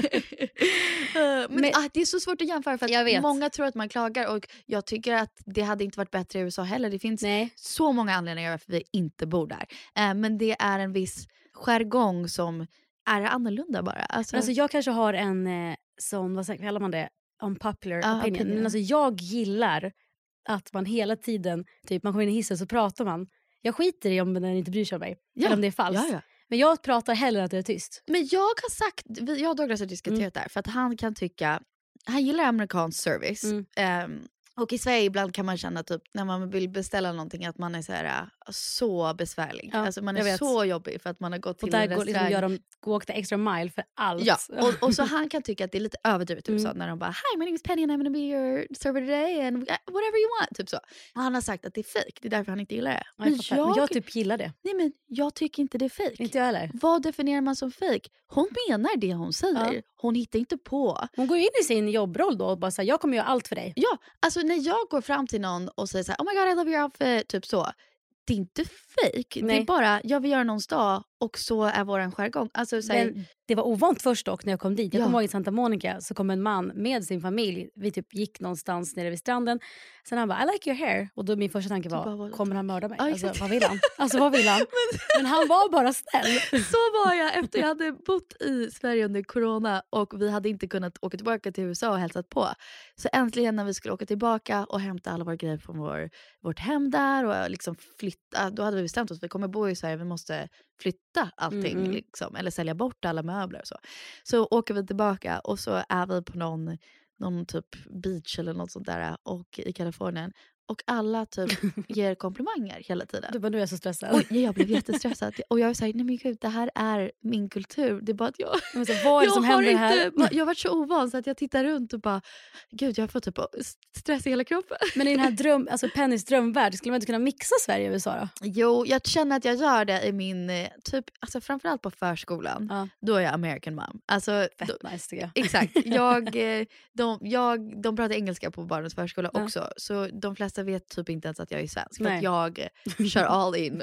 uh, men men ah, det är så svårt att jämföra för att många tror att man klagar och jag tycker att det hade inte varit bättre i U S A heller. Det finns nej. så många anledningar varför vi inte bor där. Uh, men det är en viss jargong som är annorlunda bara. Alltså, alltså jag kanske har en eh, sån, vad kallar man det? Unpopular uh, opinion. opinion. Men alltså jag gillar att man hela tiden, typ man kommer in i hissen så pratar man. Jag skiter i om den inte bryr sig om mig. Ja. Eller om det är falskt. Ja, ja. Men jag pratar hellre att det är tyst. Men jag har sagt, jag och Douglas har diskuterat mm. där. För att han kan tycka, han gillar amerikansk service. Mm. Um, och i Sverige ibland kan man känna typ när man vill beställa någonting att man är så här så besvärlig. Ja, alltså man är så jobbig för att man har gått till och där en restaurang. Liksom gör de gå åkta extra mile för allt. Ja, och, och så han kan tycka att det är lite överdrivet typ mm. så, när de bara, hi my name is Penny and I'm gonna be your server today and whatever you want. Typ så. Och han har sagt att det är fake, det är därför han inte gillar det. Men jag, jag, men jag typ gillar det. Nej men jag tycker inte det är fake. Inte jag heller. Vad definierar man som fake? Hon menar det hon säger. Ja. Hon hittar inte på. Hon går in i sin jobbroll då och bara säger jag kommer göra allt för dig. Ja, alltså när jag går fram till någon och säger så här, oh my god I love your outfit, typ så. Det är inte fake. Det är bara, jag vill göra någons dag och så är våran jargong. Alltså, så här, det var ovant först dock när jag kom dit. Jag ja. kom ihåg i Santa Monica så kom en man med sin familj. Vi typ gick någonstans nere vid stranden. Sen han bara, I like your hair. Och då min första tanke var, bara, kommer han mörda mig? Ja, alltså, vad vill han? Alltså vad vill han? men, men han var bara snäll. Så var jag efter jag hade bott i Sverige under corona och vi hade inte kunnat åka tillbaka till U S A och hälsat på. Så äntligen när vi skulle åka tillbaka och hämta alla våra grejer från vår, vårt hem där och liksom flytta, då hade vi bestämt oss, vi kommer bo i Sverige, vi måste flytta allting mm. liksom, eller sälja bort alla möbler och så. Så åker vi tillbaka och så är vi på någon, någon typ beach eller något sånt där och i Kalifornien. Och alla typ ger komplimanger hela tiden. Du bara, nu är jag så stressad. Och jag blev jättestressad. Och jag säger, nej men gud, det här är min kultur. Det är bara att jag... Men så, vad är det som händer inte, här? Jag har varit så ovan så att jag tittar runt och bara, gud jag får typ stress i hela kroppen. Men i den här dröm, alltså Pennys drömvärld, skulle man inte kunna mixa Sverige och U S A då? Jo, jag känner att jag gör det i min, typ, alltså framförallt på förskolan. Ja. Då är jag American mom. Alltså, fett då, nice tycker jag. Exakt. Jag, de, jag, de pratar engelska på barnens förskola ja. också. Så de flesta vet typ inte ens att jag är svensk. För att jag kör all in.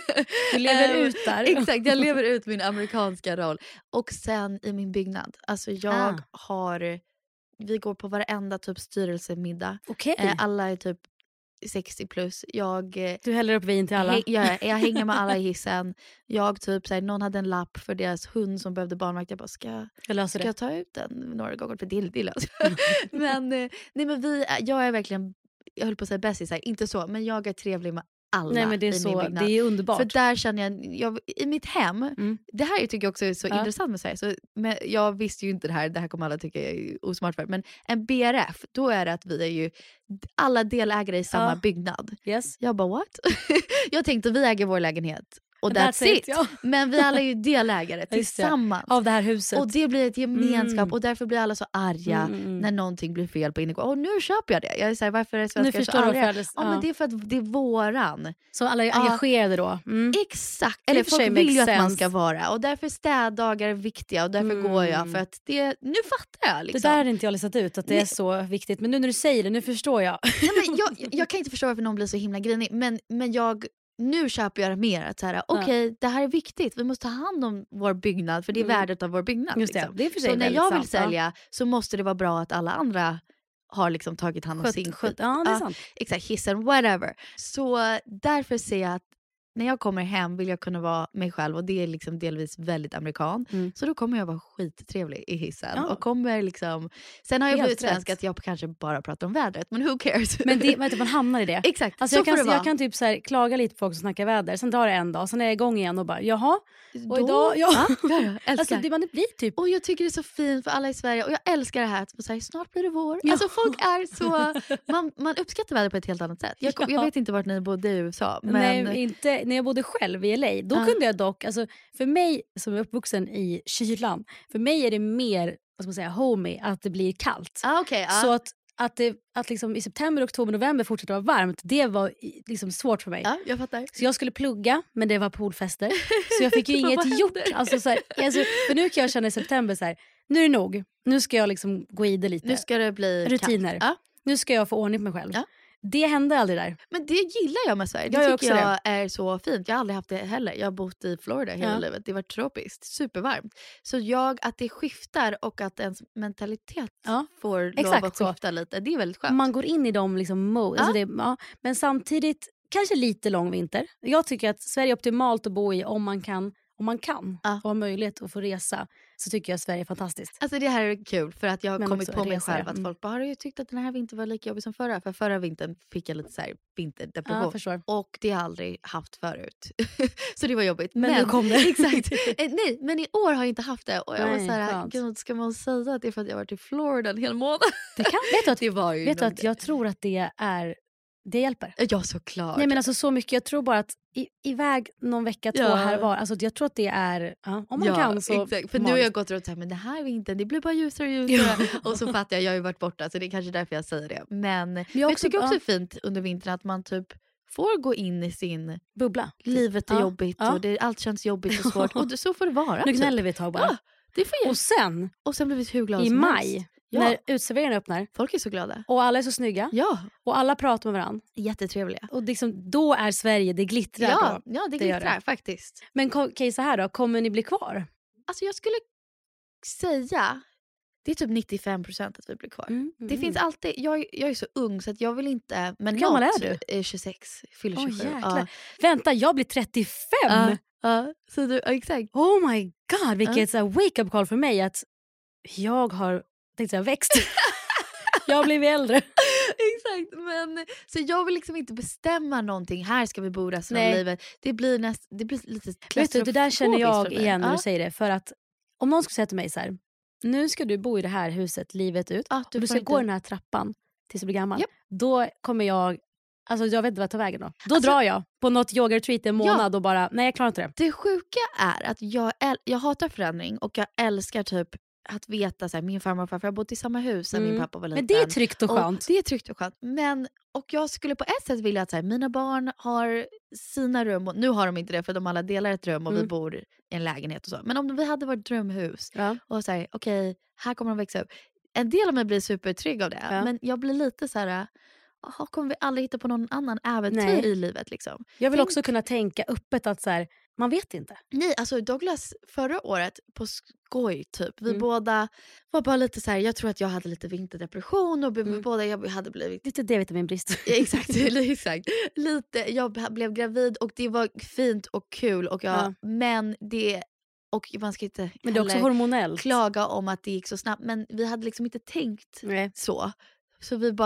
Du lever ut där. Exakt, jag lever ut min amerikanska roll. Och sen i min byggnad. Alltså jag ah. har, vi går på varenda typ styrelsemiddag. Okay. Alla är typ sextio plus. Jag, du häller upp vin till alla. Häng, jag, jag hänger med alla i hissen. Jag typ såhär, någon hade en lapp för deras hund som behövde barnvakt. Jag bara, ska jag, ska jag ta ut den några gånger? För det, det löser jag. Men, nej, men vi, jag är verkligen, jag höll på att säga bästis, inte så, men jag är trevlig med alla. Nej, men det är i så, min byggnad. det är underbart. För där känner jag, jag i mitt hem, mm. det här tycker jag också är så ja. intressant med Sverige. Så, men jag visste ju inte det här, det här kommer alla tycka jag är osmart för. Men en B R F, då är det att vi är ju alla delägare i samma ja. byggnad. Yes. Jag bara, what? Jag tänkte vi äger vår lägenhet. och that's, That's it. it, ja. Men vi alla är ju delägare Just det. tillsammans. Av det här huset. Och det blir ett gemenskap Mm. och därför blir alla så arga Mm, mm, mm. när någonting blir fel på innergården. Och nu köper jag det. Jag är så här, varför är Nu svenskar så förstår du arga? varför det- Ja, ja. men det är för att det är våran. Så alla är Ja. engagerade då. Mm. Exakt. Det Eller för folk sig vill ju makes att man sense. ska vara. Och därför är städdagar är viktiga och därför Mm. går jag. För att det, nu fattar jag liksom. Det där har inte jag listat ut att det Nej. är så viktigt. Men nu när du säger det, nu förstår jag. Nej, men jag, jag kan inte förstå varför någon blir så himla grinig. Men, men jag, nu köper jag det mer. Att så här, okej, det här är viktigt. Vi måste ta hand om vår byggnad. För det är Mm. värdet av vår byggnad. Just det, liksom. det är för sig Så när väldigt jag vill sant, ja. sälja så måste det vara bra att alla andra har liksom tagit hand om Skött, sin skött. skit. Ja, det är Ja, sant. exakt, hissen, whatever. Så därför ser jag att när jag kommer hem vill jag kunna vara mig själv och det är liksom delvis väldigt amerikan. Mm. Så då kommer jag vara skittrevlig i hissen. Ja. Och kommer liksom, sen har jag Helt blivit svensk rätt. att jag kanske bara pratar om vädret, men who cares? Men det, vet du, man hamnar i det. Exakt, Alltså så jag, får kan, det vara. jag kan typ så här, klaga lite på folk som snackar väder. Sen tar det en dag, sen är jag igång igen och bara jaha. Och Då- idag, ja. ja, ja, ja, älskar. Alltså det, man blir typ. Och jag tycker det är så fint för alla i Sverige och jag älskar det här att så här, snart blir det vår. Ja. Alltså folk är så, man, man uppskattar väder på ett helt annat sätt. Jag, Ja. jag vet inte vart ni bodde i U S A. Men Nej, inte, när jag bodde själv i L A, då Ja. kunde jag dock, alltså, för mig som är uppvuxen i kylan, för mig är det mer, vad ska man säga, homey att det blir kallt. ah, okay, ah. Så att, att, det, att liksom i september, oktober, november fortsätter vara varmt, det var i- liksom svårt för mig. Ja, jag fattar. Så jag skulle plugga, men det var poolfester. Så jag fick ju Vad inget händer? gjort. Alltså, så här, alltså, för nu kan jag känna i september så här, nu är det nog. Nu ska jag liksom gå i det lite. Nu ska det bli Rutiner. kallt. Ja. Nu ska jag få ordning på mig själv. Ja. Det hände aldrig där. Men det gillar jag med Sverige. Det Jag gör tycker också jag är så fint. Jag har aldrig haft det heller. Jag har bott i Florida hela Ja. livet. Det var tropiskt. Supervarmt. Så jag, att det skiftar och att ens mentalitet Ja, får lov exakt att så. skifta lite. Det är väldigt skönt. Man går in i dem liksom mode. Ja. Alltså det, ja. Men samtidigt kanske lite lång vinter. Jag tycker att Sverige är optimalt att bo i om man kan. Om man kan Ja. och har möjlighet att få resa, så tycker jag att Sverige är fantastiskt. Alltså det här är kul för att jag har Men kommit också på mig resa, själv ja. att Mm. folk bara, har du tyckt att den här vintern var lika jobbig som förra? För förra vintern fick jag lite så här vinterdepression. Ja, förstår. Och det har jag aldrig haft förut. Så det var jobbigt. Men nu kom det. Exakt. Eh, nej, men i år har jag inte haft det. Och jag Nej, var så här, skönt. gud, ska man säga att det är för att jag har varit i Florida en hel månad? Det kan, vet du att, Det var ju vet du nog att det. jag tror att det är det hjälper. Ja, såklart. Nej men alltså så mycket, jag tror bara att i, iväg någon vecka, två Ja. här var. Alltså jag tror att det är, ja, om man ja, kan så. exakt. För nu har jag gått runt så här, men det här vintern, det blir bara ljusare och ljusare. Och så fattar jag, jag har ju varit borta så det är kanske därför jag säger det. Men, men jag, också- tycker också ja. det är fint under vintern att man typ får gå in i sin, bubbla. livet är Ja, jobbigt ja. och det, allt känns jobbigt och svårt. Och det, så får det vara. Nu typ. gnäller vi ett tag bara. Ja, det får jag. Och sen Och sen blir vi hur glada i som maj, helst. Ja. när uteserveringarna öppnar Folk är så glada. och alla är så snygga Ja, och alla pratar med varandra. jättetrevliga. Och liksom, då är Sverige, det glittrar Ja, då. ja, det det gör glittrar det. faktiskt. Men ko- okej, så här då, kommer ni bli kvar? Alltså jag skulle säga, det är typ nittiofem procent att vi blir kvar. Mm, Det finns alltid, jag, jag är så ung så att jag vill inte, men Hur gammal något är är tjugosex, fyller Åh, tjugosju. jäklar. Vänta, jag blir trettiofem! Ja, ja, så du, ja, exakt. Oh my god, vilket så här wake-up call för mig att jag har, tänkte jag, växt. Jag har blivit äldre. Exakt, men så jag vill liksom inte bestämma någonting, här ska vi bo resten Nej. av livet. Det blir, näst, det blir lite Vet du, det där känner jag klaustrofobiskt för mig. igen när Ja. du säger det. För att om någon skulle säga till mig så här, nu ska du bo i det här huset livet ut. Ja, Du, du du får ska inte- gå den här trappan tills du blir gammal. Japp. Då kommer jag, alltså jag vet inte vad jag tar vägen då. Då Alltså- drar jag på något yoga-retreat en månad och bara, nej jag klarar inte det. Det sjuka är att jag, äl- jag hatar förändring och jag älskar typ att veta så här, min farmor och farfar har bott i samma hus sen Mm. min pappa var liten. Men det är tryggt och Och skönt. det är tryggt och skönt. Men, och jag skulle på ett sätt vilja att så här, mina barn har sina rum. Och, nu har de inte det för de alla delar ett rum och vi Mm. bor i en lägenhet och så. Men om vi hade varit drömhus Ja. och så här, okej, här kommer de växa upp. En del av mig blir supertrygg av det. Ja. Men jag blir lite så här, aha, kommer vi aldrig hitta på någon annan äventyr Nej. i livet liksom? Jag vill Tänk- också kunna tänka öppet att så här, man vet inte. Nej, alltså Douglas förra året på skoj typ. Vi Mm. båda var bara lite så här, jag tror att jag hade lite vinterdepression och vi Mm. båda jag hade blivit Lite D-vitaminbrist. Ja, exakt, exakt. Lite, jag blev gravid och det var fint och kul och jag, Ja. men det, och man ska inte Men det är också heller hormonellt. klaga om att det gick så snabbt, men vi hade liksom inte tänkt Nej. så. Så vi bara,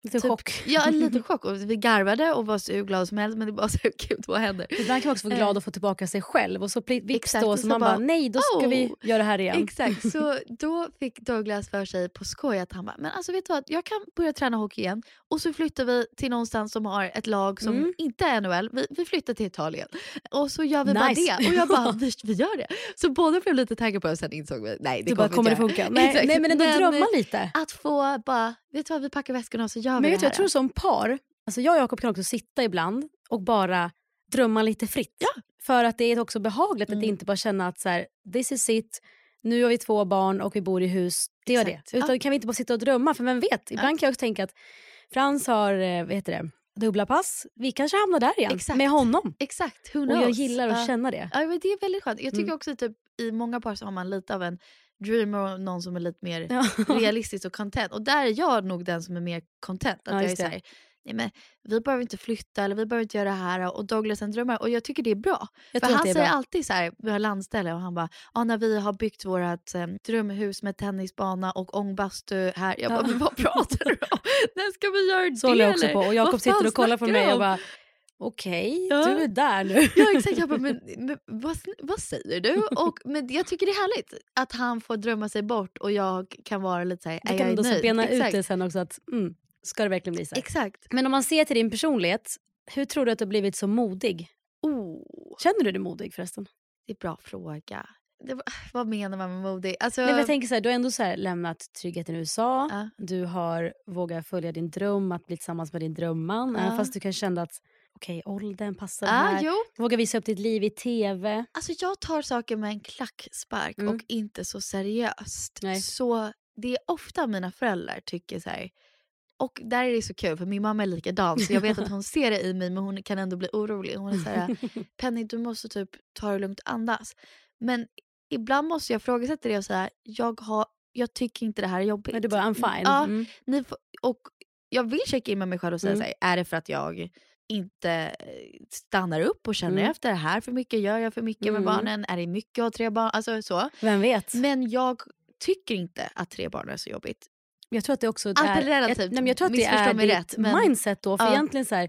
Lite typ, chock. Ja, en liten chock. Och vi garvade och var så glada som helst. Men det var så gud, vad händer? Ibland kan man också vara glad att få tillbaka sig själv. Och så vips då, så, så man bara, nej, då ska oh, vi göra det här igen. Exakt, så då fick Douglas för sig på skoj att han bara, men alltså vet du vad, jag kan börja träna hockey igen. Och så flyttar vi till någonstans som har ett lag som mm. inte är N H L. Vi, vi flyttar till Italien. Och så gör vi nice. bara det. Och jag bara, vi, vi gör det. Så båda blev lite taggade på det och sen insåg vi, nej det du kommer, bara, kommer det funka. Nej, nej men ändå men, drömma lite. Att få bara, vet du vad, vi packar väskorna och så gör men vi vet det här. Jag tror som par, alltså jag och Jakob kan också sitta ibland och bara drömma lite fritt. Ja. För att det är också behagligt mm. att inte bara känna att så här, this is it, nu har vi två barn och vi bor i hus, det är det. Utan ja. kan vi inte bara sitta och drömma, för vem vet, ibland ja. kan jag också tänka att Frans har, vad heter det, dubbla pass, vi kanske hamnar där igen. Exakt. Med honom. Exakt, who knows? Och jag gillar att uh, känna det. Ja, men det är väldigt skönt. Jag tycker mm. också typ i många par så har man lite av en dreamer och någon som är lite mer ja. realistisk och content. Och där är jag nog den som är mer content. Att ja, jag är så här, nej men vi behöver inte flytta eller vi behöver inte göra det här, och Douglas en drömmar, och jag tycker det är bra. Jag för han säger bra. alltid så här, vi har landställe och han bara, ja när vi har byggt vårat um, drömhus med tennisbana och ångbastu här, jag bara, ja. men vad pratar du om? När ska vi göra det? Så håller jag också på, och Jakob sitter och kollar på mig och bara, okej, okay, ja. du är där nu. Ja exakt, jag bara, men, men vad, vad säger du? Och, men jag tycker det är härligt att han får drömma sig bort och jag kan vara lite så här, du kan ändå så bena exakt. ut det sen också att, mm, ska det verkligen bli så? Exakt. Men om man ser till din personlighet, hur tror du att du har blivit så modig? Oh. Känner du dig modig förresten? Det är en bra fråga. Det, vad menar man med modig? Alltså... Nej, men jag tänker så här, du har ändå så här lämnat tryggheten i U S A. Uh. Du har vågat följa din dröm att bli tillsammans med din drömman. Uh. Även fast du kan känna att okej, okay, åldern passar uh, här. Jo. Du vågar visa upp ditt liv i tv. Alltså jag tar saker med en klackspark mm. och inte så seriöst. Nej. Så det är ofta mina föräldrar tycker så här. Och där är det så kul, för min mamma är likadan, så jag vet att hon ser det i mig, men hon kan ändå bli orolig. Hon är så här, Penny, du måste typ ta det lugnt, andas. Men ibland måste jag frågasätta det och säga, jag, har, jag tycker inte det här är jobbigt. Men du bara, I'm fine. Ja, mm. ni får, och jag vill checka in med mig själv och säga mm. så här, är det för att jag inte stannar upp och känner mm. efter det här för mycket, gör jag för mycket mm. med barnen, är det mycket att ha tre barn, alltså så. Vem vet? Men jag tycker inte att tre barn är så jobbigt. Jag tror att det också Allt är relativt. Jag, nej, men jag tror att det är ditt rätt, men... mindset då. För ja. egentligen så här,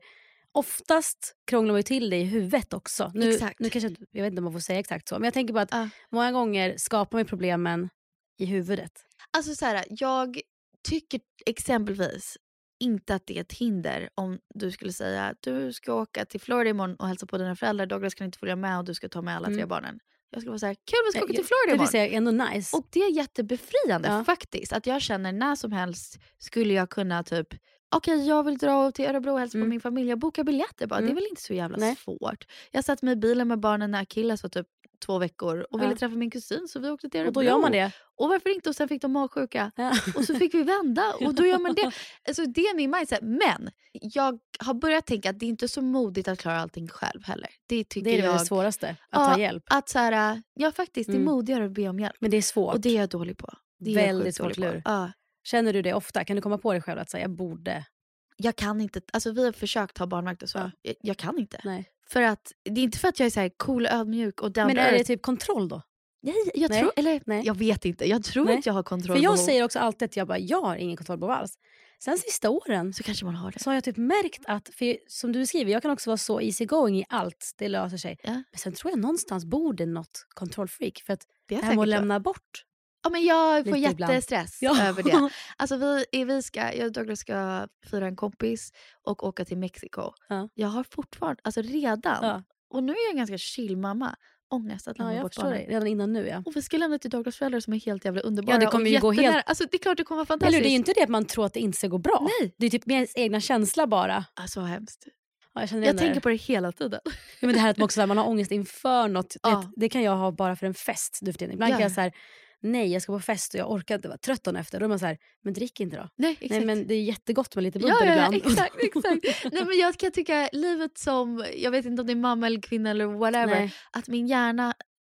oftast krånglar man ju till det i huvudet också. Nu, exakt. nu kanske, jag vet inte om man får säga exakt så. Men jag tänker bara att ja. många gånger skapar man problemen i huvudet. Alltså så här, jag tycker exempelvis inte att det är ett hinder om du skulle säga att du ska åka till Florida imorgon och hälsa på dina föräldrar. Douglas kan inte följa med och du ska ta med alla mm. tre barnen. Jag ska vara så här, kul, vi ska åka till Florida imorgon. Det vill säga ändå nice. Och det är jättebefriande ja. faktiskt. Att jag känner när som helst skulle jag kunna typ, okej okay, jag vill dra till Örebro och hälsa mm. på min familj. Jag bokar biljetter bara, mm. det är väl inte så jävla Nej. svårt. Jag satt med i bilen med barnen när Achilles var typ två veckor och ja. ville träffa min kusin, så vi åkte till Örebro. Och då gör man det. Och varför inte? Och sen fick de magsjuka. Ja. Och så fick vi vända. Och då gör man det. Alltså det är min mindset. Men jag har börjat tänka att det är inte så modigt att klara allting själv heller. Det tycker det är jag. Det svåraste. Att ja, ta hjälp. Att så här, ja faktiskt, mm. det är modigare att be om hjälp. Men det är svårt. Och det är jag dålig på. Det är väldigt svårt lur. Ja. Känner du det ofta? Kan du komma på dig själv att säga jag borde? Jag kan inte. Alltså vi har försökt ha barnvakt och så. Ja. Jag, jag kan inte. Nej. För att det är inte för att jag är så här cool, ödmjuk och down. Men är det typ kontroll då? Nej, jag Nej. tror, eller Nej. jag vet inte. Jag tror Nej. inte jag har kontroll. För jag på säger också alltid att jag bara, jag har ingen kontroll på alls. Sen sista åren så kanske man har det. Så har jag typ märkt att, för som du skriver, jag kan också vara så easy going i allt. Det löser sig. Ja. Men sen tror jag någonstans borde något kontrollfreak. För att det, det här med att lämna bort. Ja, men jag får lite jättestress ja. över det. Alltså vi, vi ska, jag och Douglas ska fira en kompis och åka till Mexiko. Ja. Jag har fortfarande, alltså redan. Ja. Och nu är jag en ganska chill mamma. Ångest att lämna ja, jag bort förstår barnen. det. Redan innan nu, ja. Och vi ska lämna till Douglas föräldrar som är helt jävla underbara. Ja, det kommer ju gå helt... Alltså det är klart det kommer vara fantastiskt. Eller det är ju inte det att man tror att det inte ska gå bra. Nej. Det är typ mer egna känsla bara. Alltså hemskt. Ja, jag känner jag tänker på det hela tiden. Ja, men det här att man också man har ångest inför något. Ja. Det, det kan jag ha bara för en fest. Du för Ibland ja. kan jag så här, nej jag ska på fest och jag orkar inte vara trött dagen efter. Då är man så här, men drick inte då. Nej, exakt. Nej men det är jättegott med lite bubbel ja, ja, ibland. Exakt, exakt. Nej, men jag kan tycka livet som, jag vet inte om det är mamma eller kvinna eller whatever. Nej. Att min hjärna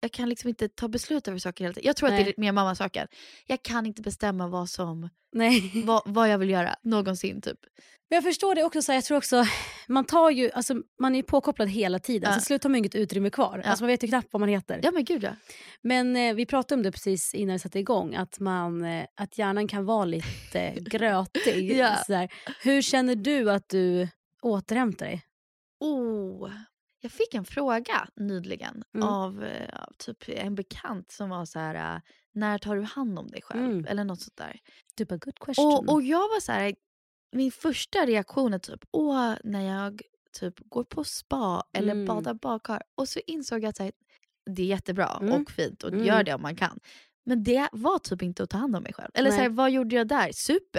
jag kan liksom inte ta beslut över saker hela tiden. Jag tror Nej. att det är mer mamma-saker. Jag kan inte bestämma vad som Nej. Vad, vad jag vill göra någonsin typ. Men jag förstår det också, så här, jag tror också man tar ju, alltså man är ju påkopplad hela tiden. Ja. Så slut har man inget utrymme kvar. Ja. Alltså man vet ju knappt vad man heter. Ja men gud ja. Men eh, vi pratade om det precis innan vi satte igång, att man eh, att hjärnan kan vara lite grötig. Ja. Så här. Hur känner du att du återhämtar dig? Oh, jag fick en fråga nyligen mm. av, av typ en bekant som var så här: när tar du hand om dig själv? Mm. Eller något sånt där. Typ a good question. Och, och jag var så här, min första reaktion är typ, åh, när jag typ går på spa eller mm. badar badkar. Och så insåg jag att så här, det är jättebra mm. och fint och mm. gör det om man kan. Men det var typ inte att ta hand om mig själv. Eller så här, vad gjorde jag där? Super,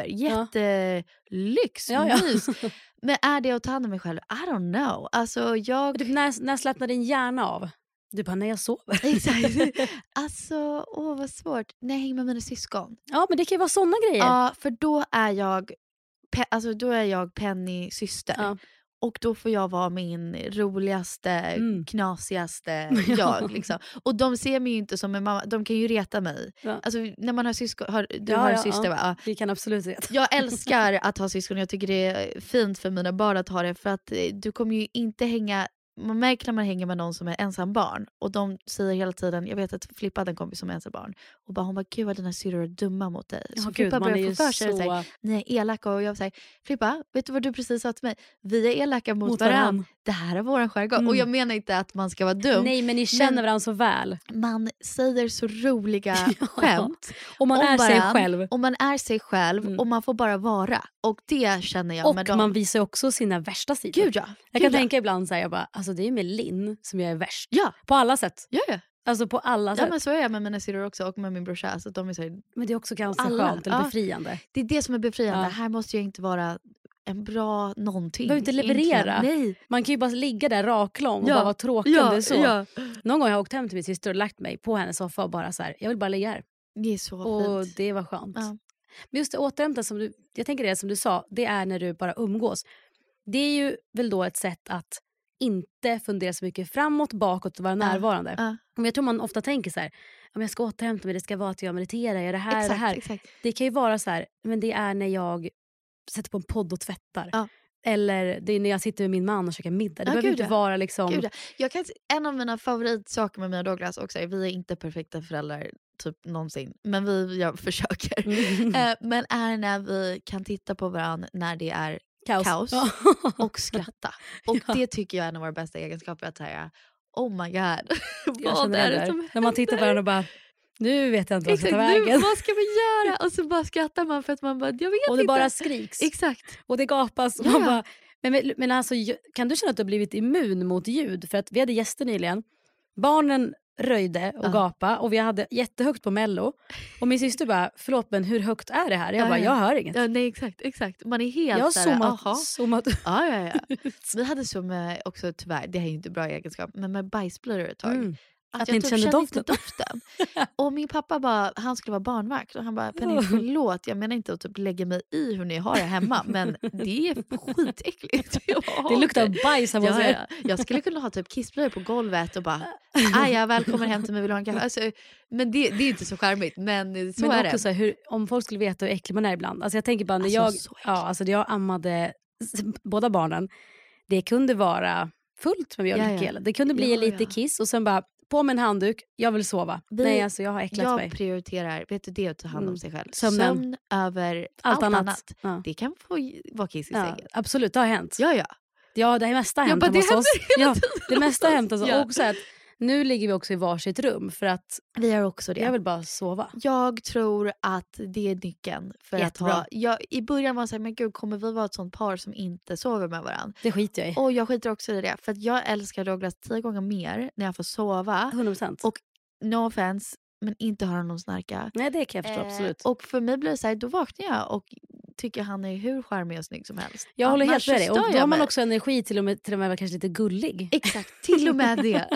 jättelyx, ja. ja, mys. Men är det att ta hand om mig själv? I don't know. Alltså jag... Typ när, när släppte din hjärna av? Du bara, när jag sover. Exakt. Alltså, åh vad svårt. När jag hänger med mina syskon. Ja, men det kan ju vara sådana grejer. Ja, för då är jag, pe- alltså då är jag Penny syster. Ja. Och då får jag vara min roligaste, mm. knasigaste jag. Liksom. Och de ser mig ju inte som en mamma. De kan ju reta mig. Ja. Alltså när man har syskon. Har, du ja, har en ja, syster ja. va? Vi kan absolut reta. Jag älskar att ha syskon. Jag tycker det är fint för mina barn att ha det. För att du kommer ju inte hänga... Man märker när man hänger med någon som är ensam barn. Och de säger hela tiden, jag vet att Flippa hade en kompis som är ensam barn. Och bara, hon bara, gud vad dina syrror är dumma mot dig. Så ja, Flippa gud, börjar få för sig så... och ni är elaka. Och jag säger, Flippa, vet du vad du precis sa till mig? Vi är elaka mot, mot varandra. varandra. Det här är våran jargong. Mm. Och jag menar inte att man ska vara dum. Nej, men ni känner men varandra så väl. Man säger så roliga skämt. Och man är varandra, sig själv. Och man är sig själv. Mm. Och man får bara vara. Och det känner jag och med dem. Och man visar också sina värsta sidor. Gud ja. Jag Gud kan ja. tänka ibland så här, jag bara, alltså det är med Linn som jag är värst. Ja. På alla sätt. Ja, ja. Alltså på alla ja, sätt. Men så är jag med mina syrror också och med min brorsa. Alltså, de är så här, men det är också ganska alla, skönt eller ja. befriande. Det är det som är befriande. Ja. Här måste jag inte vara en bra någonting. Du behöver inte leverera. Nej. Man kan ju bara ligga där raklång och ja. bara vara tråkig. Ja. Så. Ja. Någon gång har jag åkt hem till min syster och lagt mig på hennes soffa och bara så här, jag vill bara ligga här. Det är så och fint. Det var skönt. Ja. Men just det återhämta som du, jag tänker det som du sa, det är när du bara umgås. Det är ju väl då ett sätt att inte fundera så mycket framåt, bakåt och vara närvarande. Uh, uh. Men jag tror man ofta tänker så här, om jag ska återhämta mig, det ska vara att jag mediterar, jag det här, exakt, det här. Exakt. Det kan ju vara så här, men det är när jag sätter på en podd och tvättar. Uh. Eller det är när jag sitter med min man och käkar middag. Det uh, behöver inte ja. vara liksom... Gud, ja. Jag kan, en av mina favoritsaker med mina Douglas också är, vi är inte perfekta föräldrar typ någonsin. Men vi jag försöker. Mm. uh, men är när vi kan titta på varandra när det är kaos, kaos och skratta. Och ja. Det tycker jag är en av våra bästa egenskaper, att säga, oh my god, vad är det, det som händer? När man tittar på varandra och bara, nu vet jag inte vad jag ska ta vägen. Nu, vad ska vi göra? Och så bara skrattar man för att man bara, jag vet inte. Och det inte. Bara skriks. Exakt. Och det gapas. Och ja. Man bara, men, men alltså, kan du känna att du har blivit immun mot ljud? För att vi hade gäster nyligen. Barnen röjde och uh. gapa och vi hade jättehögt på Mello och min syster bara, förlåt men hur högt är det här? Jag uh, bara, jag hör inget. Ja, nej exakt, exakt. Man är helt jag såhär, zoomat, zoomat. Ja, ja, ja. Vi hade så med också, tyvärr, det här är inte bra egenskap, men med bajsblöjor ett tag. Mm. Att, att jag inte typ kände doften. doften. Och min pappa bara, han skulle vara barnvakt och han bara, Penny förlåt, jag menar inte att typ lägga mig i hur ni har det hemma, men det är skitäckligt. Det luktar bajs här ja, ja. Jag skulle kunna ha typ kissblöjor på golvet och bara, ja, välkommen hem till mig, vill ha en kaffe. Alltså, men det, det är inte så charmigt, men så men är också det. Så här, hur, om folk skulle veta hur äcklig man är ibland. Alltså jag tänker bara, när alltså, jag, ja, alltså jag ammade båda barnen, det kunde vara fullt med mjölk ja, ja. Det kunde bli ja, lite ja. kiss och sen bara, på med en handduk, jag vill sova. Vi, Nej, alltså jag har äcklat jag mig. Jag prioriterar, vet du det, att ta hand om mm. sig själv. Sömnen. Sömn över allt, allt annat. annat. Ja. Det kan få vara kiss i ja, sängen. Absolut, det har hänt. Ja, ja. Ja, det mesta har hänt ja, hos oss. Ja, det mesta har hänt hos oss. Ja. Och så att nu ligger vi också i varsitt rum för att vi har också det. Jag vill bara sova. Jag tror att det är nyckeln för Jättebra. Att ha. Jag, i början var jag så här, men gud, kommer vi vara ett sånt par som inte sover med varandra? Det skiter jag i. Och jag skiter också i det, för att jag älskar Douglas tio gånger mer när jag får sova. hundra procent. Och no offense, men inte höra någon snarka. Nej, det kan jag förstå, eh, absolut. Och för mig blir det så här, då vaknar jag och tycker han är hur charmig och snygg som helst. Jag håller helt med dig. Och då har man med. också energi till och med, till och med kanske lite gullig. Exakt, till och med det.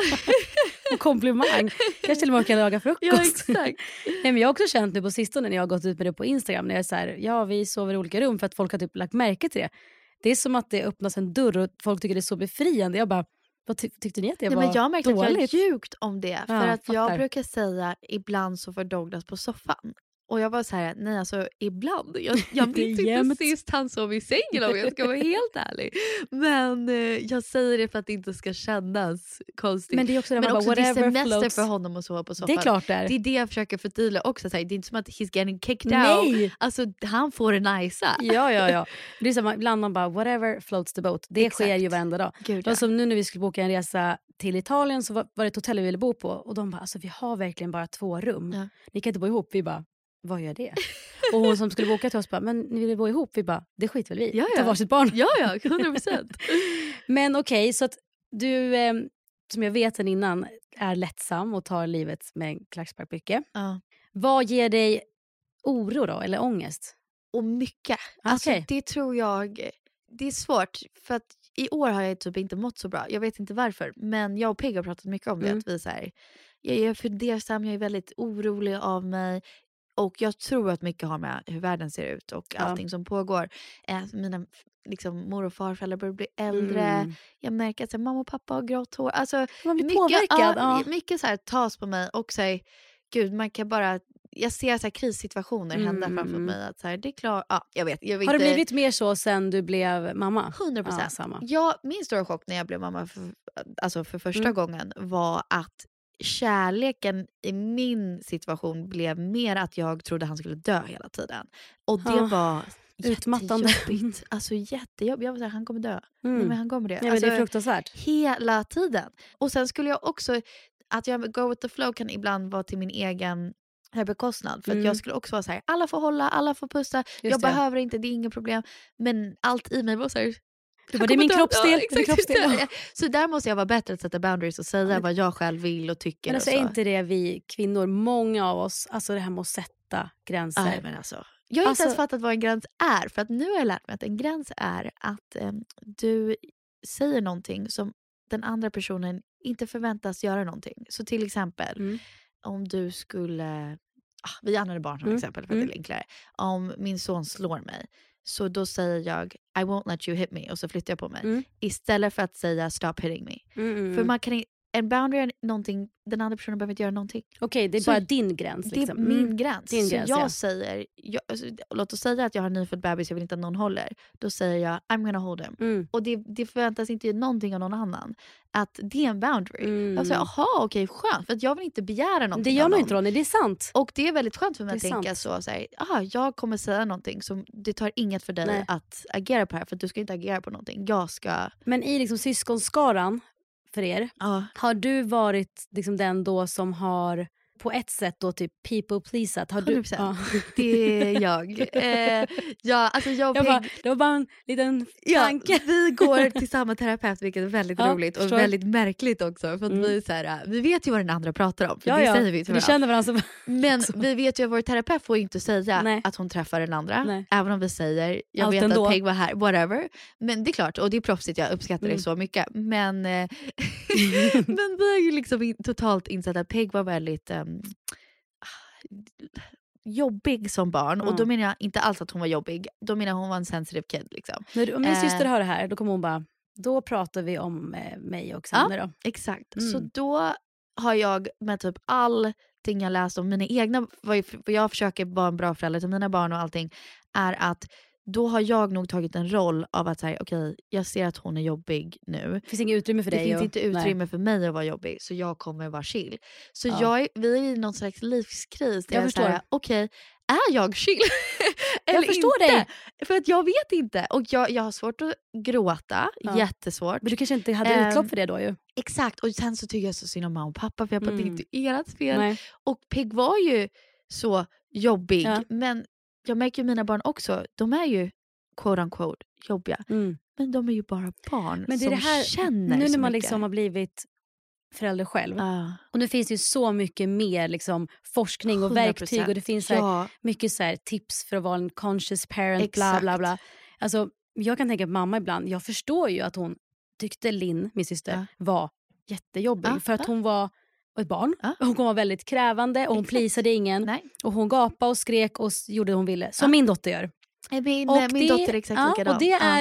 Och komplimang. Kanske till och med kan laga frukost. Ja, exakt. Nej, men jag har också känt nu på sistone när jag har gått ut med det på Instagram. När jag är så här, ja vi sover i olika rum för att folk har typ lagt märke till det. Det är som att det öppnas en dörr och folk tycker det är så befriande. Jag bara, Vad ty- tyckte ni att det Nej, var men jag märkte dåligt? att jag ljugt om det. För Ja, att jag fattar. brukar säga ibland så får Douglas på soffan. Och jag var så här, nej alltså ibland. Jag, jag Det är minns inte jämt. sist han sov i sängen om jag ska vara helt ärlig. Men eh, jag säger det för att det inte ska kännas konstigt. Men det är också, det Men man också bara, det är whatever semester floats. för honom att sova på soffan. Det är klart det är. Det är det jag försöker förtydliga också. Så här, det är inte som att he's getting kicked out. Nej! Alltså han får en najsa. Ja, ja, ja. Det är så, ibland man bara, whatever floats the boat. Det Exakt. sker ju varenda dag. Gud, Det var ja. som nu när vi skulle boka en resa till Italien så var, var det ett hotell vi ville bo på. Och de bara, alltså vi har verkligen bara två rum. Ja. Ni kan inte bo ihop. Vi bara, vad gör det? Och hon som skulle boka till oss bara, men ni vill bo ihop? Vi bara, det skiter väl vi. Ja, Ta ja. varsitt barn. Ja, ja, hundra procent. Men okej, okay, så att du, eh, som jag vet sen innan, är lättsam och tar livet med en klackspark mycket. Ja. Vad ger dig oro då, eller ångest? Och mycket. Alltså, Okej. det tror jag, det är svårt. För att i år har jag typ inte mått så bra. Jag vet inte varför. Men jag och Peg har pratat mycket om det. Mm. Att vi så här, jag är fundersam, jag är väldigt orolig av mig. Och jag tror att mycket har med hur världen ser ut och Ja. allting som pågår. Eh, mina liksom, mor och farföräldrar börjar bli äldre. Mm. Jag märker att så här, mamma och pappa har grått hår. Alltså, Man blir mycket, påverkad. ja, Ja. mycket så här, tas på mig. Och så här, gud, man kan bara... Jag ser så här krissituationer hända Mm, framför mm. mig. Att så här, det är klart. Ja, jag vet. Jag vet Har det inte. blivit mer så sen du blev mamma? hundra procent. Ja, samma. Ja, min stora chock när jag blev mamma för, alltså för första Mm. gången var att kärleken i min situation blev mer att jag trodde han skulle dö hela tiden. Och det Ja, var utmattande. jättejobbigt. Alltså jättejobbigt. Jag var såhär, han kommer dö. Mm. Nej, men han kommer det. Nej, men Alltså, det är fruktansvärt. hela tiden. Och sen skulle jag också, att jag go with the flow kan ibland vara till min egen bekostnad. För Mm. att jag skulle också vara så här: alla får hålla, alla får pussa. jag det. behöver inte, det är inget problem. Men allt i mig var så här, Det han var det är min kommer dö. kroppsdel. Ja, det är min exakt. kroppsdel. Ja. Så där måste jag vara bättre att sätta boundaries och säga men, vad jag själv vill och tycker. Men alltså och är så. inte det vi kvinnor, många av oss, alltså det här med att sätta gränser. Aj, men alltså, jag har Alltså- inte ens fattat vad en gräns är. För att nu har jag lärt mig att en gräns är att eh, du säger någonting som den andra personen inte förväntas göra någonting. Så till exempel Mm. om du skulle, ah, vi använder barn som Mm. exempel för att Mm. det är enklare. Om min son slår mig så då säger jag I won't let you hit me och så flyttar jag på mig. Mm. Istället för att säga stop hitting me. Mm, mm. För man kan i- en boundary är någonting, den andra personen behöver inte göra någonting. Okej, det är Så bara din gräns. Det är Liksom. min Mm. gräns. Din så gräns, jag ja. säger, jag, alltså, låt oss säga att jag har en nyfödd bebis, jag vill inte att någon håller. Då säger jag I'm gonna hold him. Mm. Och det, det förväntas inte någonting av någon annan. Att det är en boundary. Mm. Jag säger jaha okej skönt. För att jag vill inte begära någonting Det gör av man någon. inte, Ronny, det är sant. Och det är väldigt skönt för mig att Det är tänka så, så här, aha, jag kommer säga någonting som det tar inget för dig Nej. att agera på det här. För att du ska inte agera på någonting. Jag ska... Men i liksom syskonskaran för er, Ja. har du varit liksom den då som har på ett sätt då typ people pleasat? Har du, hundra procent. ja. Det är jag. Eh, ja, alltså jag och Jag Peg, bara, det var bara en liten ja, tanke. vi går till samma terapeut vilket är väldigt Ja, roligt och förstår. väldigt märkligt också. För att Mm. vi, är så här, vi vet ju vad den andra pratar om. För Ja, det ja. säger vi till Vi varandra. känner varandra så... Men så. vi vet ju att vår terapeut får inte säga Nej. att hon träffar den andra. Nej. Även om vi säger, jag Allt vet ändå. att Peg var här, whatever. Men det är klart, och det är proffsigt, jag uppskattar Mm. det så mycket. Men, eh, men vi har ju liksom in, totalt insett att Peg var väldigt um, jobbig som barn. Ja. Och då menar jag inte alls att hon var jobbig. Då menar jag att hon var en sensitive kid. Liksom. När du, om min Eh. syster hör det här, då kommer hon bara, då pratar vi om eh, mig och Sanne då. Exakt. Mm. Så då har jag med typ allting jag läst om mina egna, vad jag- vad jag försöker vara en bra förälder till mina barn och allting, är att då har jag nog tagit en roll av att säga okej, jag ser att hon är jobbig nu. Det finns inget utrymme för Det dig. finns och, inte utrymme för mig att vara jobbig, så jag kommer vara chill. Så Ja. jag är, vi är i någon slags livskris. Där Jag jag förstår. säger okej, är jag chill? Eller förstår inte? dig. För att jag vet inte. Och jag, jag har svårt att gråta, Ja. jättesvårt. Men du kanske inte hade Ehm, utlopp för det då ju. Exakt, och sen så tycker jag så synd om mamma och pappa för jag bara, Mm. det är inte ert fel. Nej. Och Peg var ju så jobbig, Ja. men jag märker ju mina barn också, de är ju quote unquote jobbiga. Mm. Men de är ju bara barn Men det är som det här, känner nu så när man mycket. liksom har blivit förälder själv. Ah, Och nu finns det ju så mycket mer liksom, forskning och hundra verktyg. procent. Och det finns så här, ja, mycket så här, tips för att vara en conscious parent. Bla, bla, Exakt. bla. Alltså, jag kan tänka på mamma ibland. Jag förstår ju att hon tyckte Linn, min syster, Ja. var jättejobbig. Ja, för att ja. hon var ett barn. Ja. Hon var väldigt krävande och hon Exakt. plisade ingen. nej. Och hon gapade och skrek och s- gjorde det hon ville. Som Ja. min dotter gör. Min, Och min det, dotter är exakt ja, likadan. och det Ja. är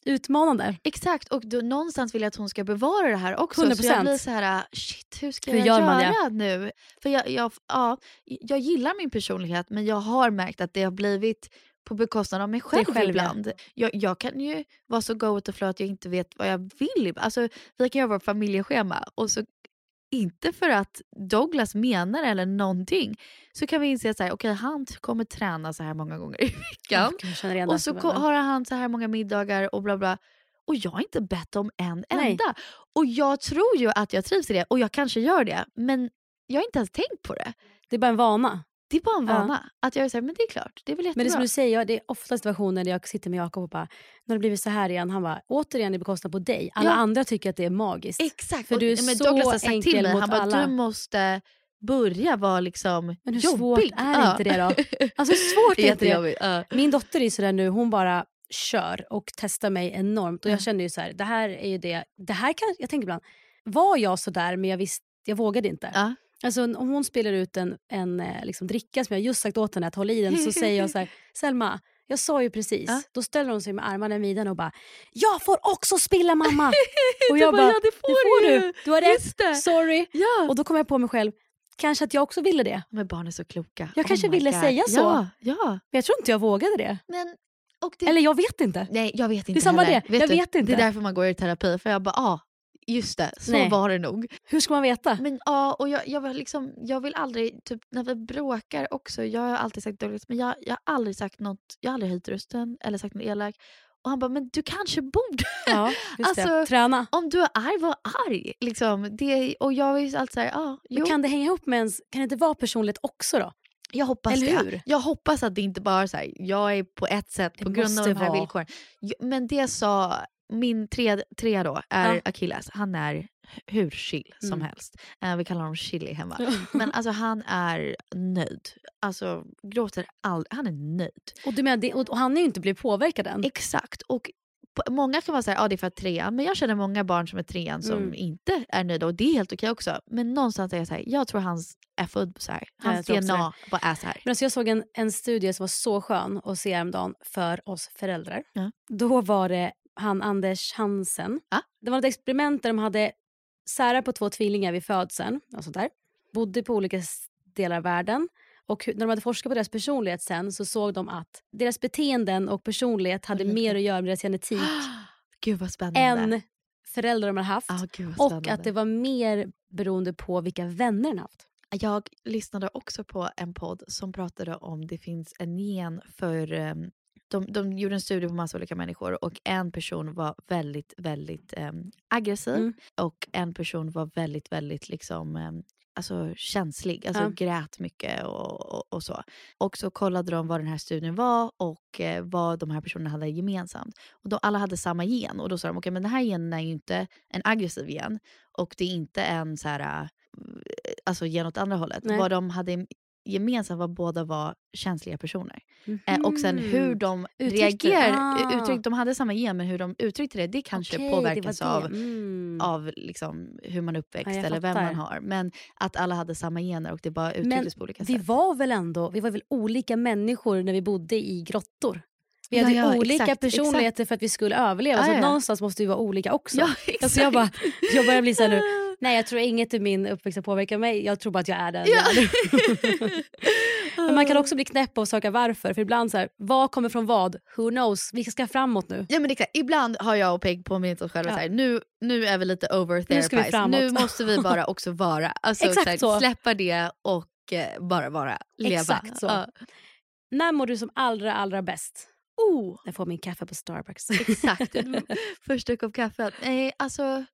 utmanande. Exakt, och då, någonstans vill jag att hon ska bevara det här också. hundra procent. Så jag blir så här, shit, hur ska Hur jag gör göra man det? nu? För jag, jag, ja, jag gillar min personlighet, men jag har märkt att det har blivit på bekostnad av mig själv, själv, ibland. Jag, jag kan ju vara så go with the flow att jag inte vet vad jag vill. Alltså, vi kan göra vårt familjeschema och så inte för att Douglas menar eller någonting, så kan vi inse att så här, okay, han kommer träna så här många gånger i veckan. Oh, och så ko- har han så här många middagar och bla bla. Och jag har inte bett om en Nej. enda. Och jag tror ju att jag trivs i det. Och jag kanske gör det. Men jag har inte ens tänkt på det. Det är bara en vana. Det är bara en vana. Ja. Att jag är så här, men det är klart. Det är väl jättebra. Men det som du säger, ja, det är ofta situationer där jag sitter med Jakob och bara, när det blivit så här igen, han bara, återigen i bekostnad på dig. Alla Ja. andra tycker att det är magiskt. Exakt. För och, du är men så Douglas har sagt enkel till mig, mot han bara, alla. du måste börja vara liksom Men hur jobbig. svårt är Ja. inte det då? Alltså hur svårt är inte det? Jättejobbigt. Ja. Min dotter är sådär nu, hon bara kör och testar mig enormt. Och jag Ja. känner ju så här, det här är ju det, det här kan, jag tänker ibland, var jag så där men jag visste, jag vågade inte. Ja. Alltså om hon spelar ut en, en eh, liksom dricka som jag just sagt åt henne att hålla i den, så säger jag så här, Selma, jag sa ju precis. Ja. Då ställer hon sig med armarna i midjan och bara, jag får också spilla mamma. Och Du jag bara, bara, ja, det får, det får du. du. Du har Just det. rätt, sorry. Ja. Och då kom jag på mig själv, kanske att jag också ville det. Men barn är så kloka. Jag Oh kanske my ville God. säga så. Ja, ja. Men jag tror inte jag vågade det. Men, och det, Eller jag vet inte. nej, jag vet inte Det är samma heller. det. Jag du, vet inte. Det är därför man går i terapi. För jag bara, ja, ah, just det. Så Nej. var det nog. Hur ska man veta? Men ja, och jag, jag, var liksom, jag vill aldrig, typ när vi bråkar också, jag har alltid sagt Douglas, men jag, jag har aldrig sagt något, jag har aldrig höjt rösten eller sagt något elak. Och han bara, men du kanske borde. Ja, just Alltså, det. Träna. Om du är arg, var arg. Liksom. Det, och jag är ju alltid såhär, ja, jo. Men kan det hänga ihop med ens, kan det inte vara personligt också då? Jag hoppas Eller det. hur? Jag hoppas att det inte bara är så här, jag är på ett sätt Det på grund av måste de här vara. villkoren. Jo, men det sa min tre, tre då, är Ja. Achilles. Han är hur chill som Mm. helst. Eh, vi kallar honom chili hemma. Men alltså han är nöjd. Alltså gråter aldrig. Han är nöjd. Och, du menar, det, och, och han är ju inte blivit påverkad än. Exakt. Och på, många kan vara säga, ja det är för att trean. Men jag känner många barn som är trean som Mm. inte är nöjda. Och det är helt okej också. Men någonstans är jag så här, jag tror han är född så här. Ja, jag Hans tror D också N A bara är så här. Men alltså jag såg en, en studie som var så skön att se häromdagen för oss föräldrar. Ja. Då var det han Anders Hansen. Ja. Det var ett experiment där de hade särar på två tvillingar vid födseln. Och sånt där. Bodde på olika s- delar av världen. Och hur- när de hade forskat på deras personlighet sen så såg de att deras beteenden och personlighet hade Lite. mer att göra med deras genetik Gud vad spännande. än föräldrar de hade haft. Ah, gud vad Och spännande. att det var mer beroende på vilka vänner de haft. Jag lyssnade också på en podd som pratade om det finns en gen för... Um, de, de gjorde en studie på massa olika människor och en person var väldigt, väldigt um, aggressiv Mm. och en person var väldigt, väldigt liksom... Um, alltså känslig, alltså Ja. grät mycket och, och, och så. Och så kollade de vad den här studien var och eh, vad de här personerna hade gemensamt. Och då alla hade samma gen och då sa de, okej okay, men den här genen är ju inte en aggressiv gen och det är inte en så här, äh, alltså gen åt andra hållet. Nej. Vad de hade gemensamt var båda var känsliga personer. Mhm. Eh, och sen hur de Uttryckte- reagerar, ah. uttryckte, de hade samma gen men hur de uttryckte det, det kanske Okej, påverkas det var det. av Mm. av liksom hur man är uppväxt Ja, jag eller vem fattar. man har. Men att alla hade samma gener och det bara uttrycktes på olika Vi sätt. var väl ändå, vi var väl olika människor när vi bodde i grottor. Vi Ja, hade ja, olika exakt, personligheter för att vi skulle överleva. Ja, så ja. någonstans måste vi vara olika också. Ja, exakt. Alltså jag, bara, jag börjar bli så här nu, nej jag tror inget i min uppväxt har påverkat mig. Jag tror bara att jag är den Ja. jag är. Men man kan också bli knäpp och söka varför. För ibland så här, vad kommer från vad? Who knows? Vi ska framåt nu. Ja men exakt, ibland har jag och Peg påminnit oss själva Ja. så här, nu, nu är vi lite over Nu ska vi therapized. framåt. Nu måste vi bara också vara. Alltså, Exakt så här, så. Släppa det och eh, bara vara. Leva. Exakt så. Ja. När mår du som allra allra bäst? Oh, Jag får min kaffe på Starbucks. exakt. Första kopp kaffe. Nej, alltså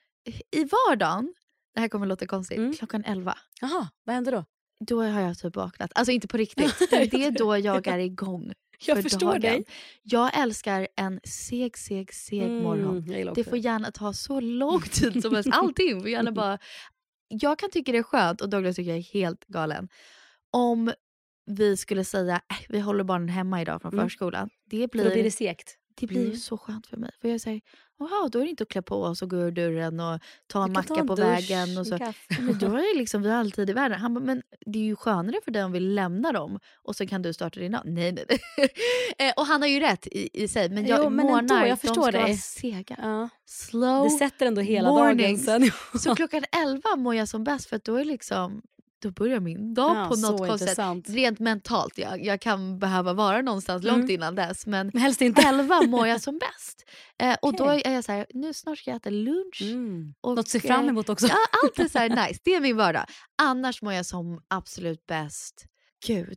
i vardagen, det här kommer låta konstigt, Mm. klockan elva. Jaha, vad händer då? Då har jag typ vaknat. Alltså inte på riktigt. Men det är då jag är igång. Jag för förstår dagen. dig. Jag älskar en seg, seg, seg morgon. Mm, jag gillar Det också får gärna ta så lång tid som helst. Allting får gärna bara... Jag kan tycka det är skönt och Douglas tycker jag är helt galen. Om vi skulle säga äh, vi håller barnen hemma idag från Mm. förskolan. Det För då blir blir, det segt. det blir ju Mm. så skönt för mig. För jag säger, wow, då är det inte att klä på oss och gå ur dörren och ta en Du kan ta macka en på dusch, vägen. Och så. en kaffe. Men då är det liksom, vi har alltid i världen. Han bara, men det är ju skönare för dig om vi lämnar dem och så kan du starta din dag. Nej, nej, nej. Eh, och han har ju rätt i, i sig. Men jag Jo, men ändå, månar, jag de förstår ska dig. vara sega. Ja. Slow Det sätter ändå hela mornings. dagen sen. Så klockan elva mår jag som bäst för att då är liksom, då börjar min dag Ja, på något så konstigt. intressant. Rent mentalt, jag, jag kan behöva vara någonstans Mm. långt innan dess. Men Men helst inte. elva mår jag som bäst. Eh, och då Okej. är jag så här, nu snart ska jag äta lunch. Mm. Och, Något att se fram emot också. Ja, allt är så här nice. Det är min vardag. Annars mår jag som absolut bäst. Gud.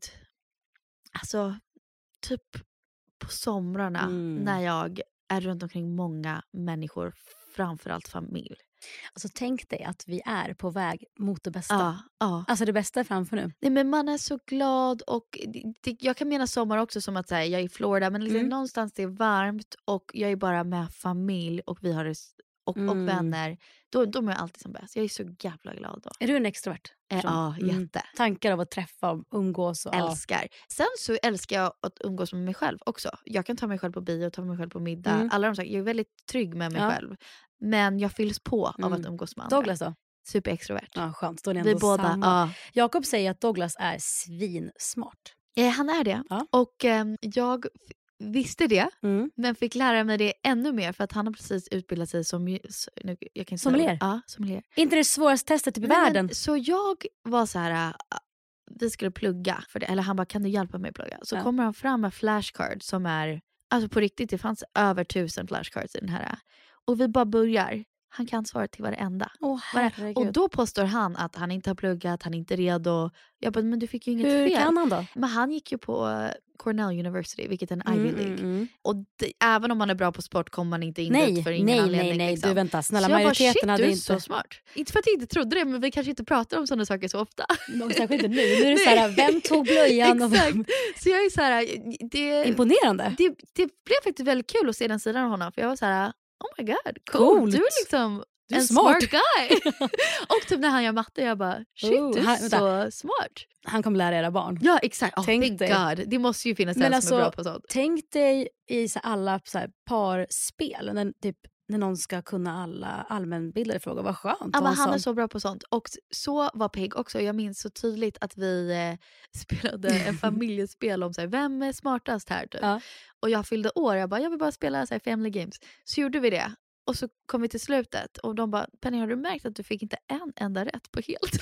Alltså, typ på somrarna Mm. när jag är runt omkring många människor, framförallt familj. Alltså, tänk dig att vi är på väg mot det bästa. Ja, ja. Alltså det bästa är framför nu. Nej, men man är så glad och det, det, jag kan mena sommar också som att säga, jag är i Florida men liksom Mm. någonstans det är varmt och jag är bara med familj och vi har det, s- och, Mm. och vänner. Då, då är jag alltid som bäst. Jag är så jävla glad då. Är du en extrovert? Eh, person? ja, Mm. jätte. Tankar av att träffa och umgås. Och, ja. Älskar. Sen så älskar jag att umgås med mig själv också. Jag kan ta mig själv på bio, ta mig själv på middag. Mm. Alla de saker. Jag är väldigt trygg med mig Ja. själv. Men jag fylls på av Mm. att umgås med andra. Douglas då? Superextrovert. Ja, skönt. Då är ni Vi ändå båda. samma. Ja. Jakob säger att Douglas är svinsmart. Eh, han är det. Ja. Och ehm, jag f- visste det. Mm. Men fick lära mig det ännu mer för att han har precis utbildat sig som ju- s- nu, jag kan inte säga Sommelier? ordet. Ja, sommelier. Inte det svåraste testet typ i Nej, men världen? Så jag var så här, äh, vi skulle plugga för det. Eller han bara, kan du hjälpa mig plugga? Så Ja. kommer han fram med flashcards som är, alltså på riktigt, det fanns över tusen flashcards i den här. Och vi bara börjar. Han kan svara till varenda. Åh, Varenda. herregud. Och då påstår han att han inte har pluggat, han är inte redo. Jag bara, men du fick ju inget Hur fel. kan han då? Men han gick ju på eh, Cornell University, vilket är en Ivy Mm, League. mm, mm. Och det, även om man är bra på sport kommer man inte in Nej, dit för ingen nej, anledning. nej, nej. liksom. Du vänta, snälla Så jag bara, majoriteten shit, hade du är inte... så smart. Inte för att jag inte trodde det, men vi kanske inte pratar om sådana saker så ofta. Och särskilt inte nu. Nu är det så här, vem tog blöjan? Och vem... Exakt. Så jag är så här, det, Imponerande. det, det blev faktiskt väldigt kul att se den sidan av honom. För jag var så här, oh my god, cool. Coolt. Du är liksom Du är en smart. smart, guy. Och typ när han gör matte, jag bara, shit Oh, du är här- så smart. Han kommer lära era barn. Ja exakt, oh, Tänk thank dig. god. Det måste ju finnas Men den som är alltså, bra på sånt. Tänk dig i så här alla så här parspel, när, typ, när någon ska kunna alla allmänbildade frågor. Vad skönt. Ja, att ha men en han är sån. så bra på sånt. Och så var Peg också. Jag minns så tydligt att vi eh, spelade en familjespel om så här, vem är smartast här typ. Ja. Och jag fyllde år. Jag bara, jag vill bara spela så här, family games. Så gjorde vi det. Och så kom vi till slutet och de bara, Penny, har du märkt att du fick inte en enda rätt på helt?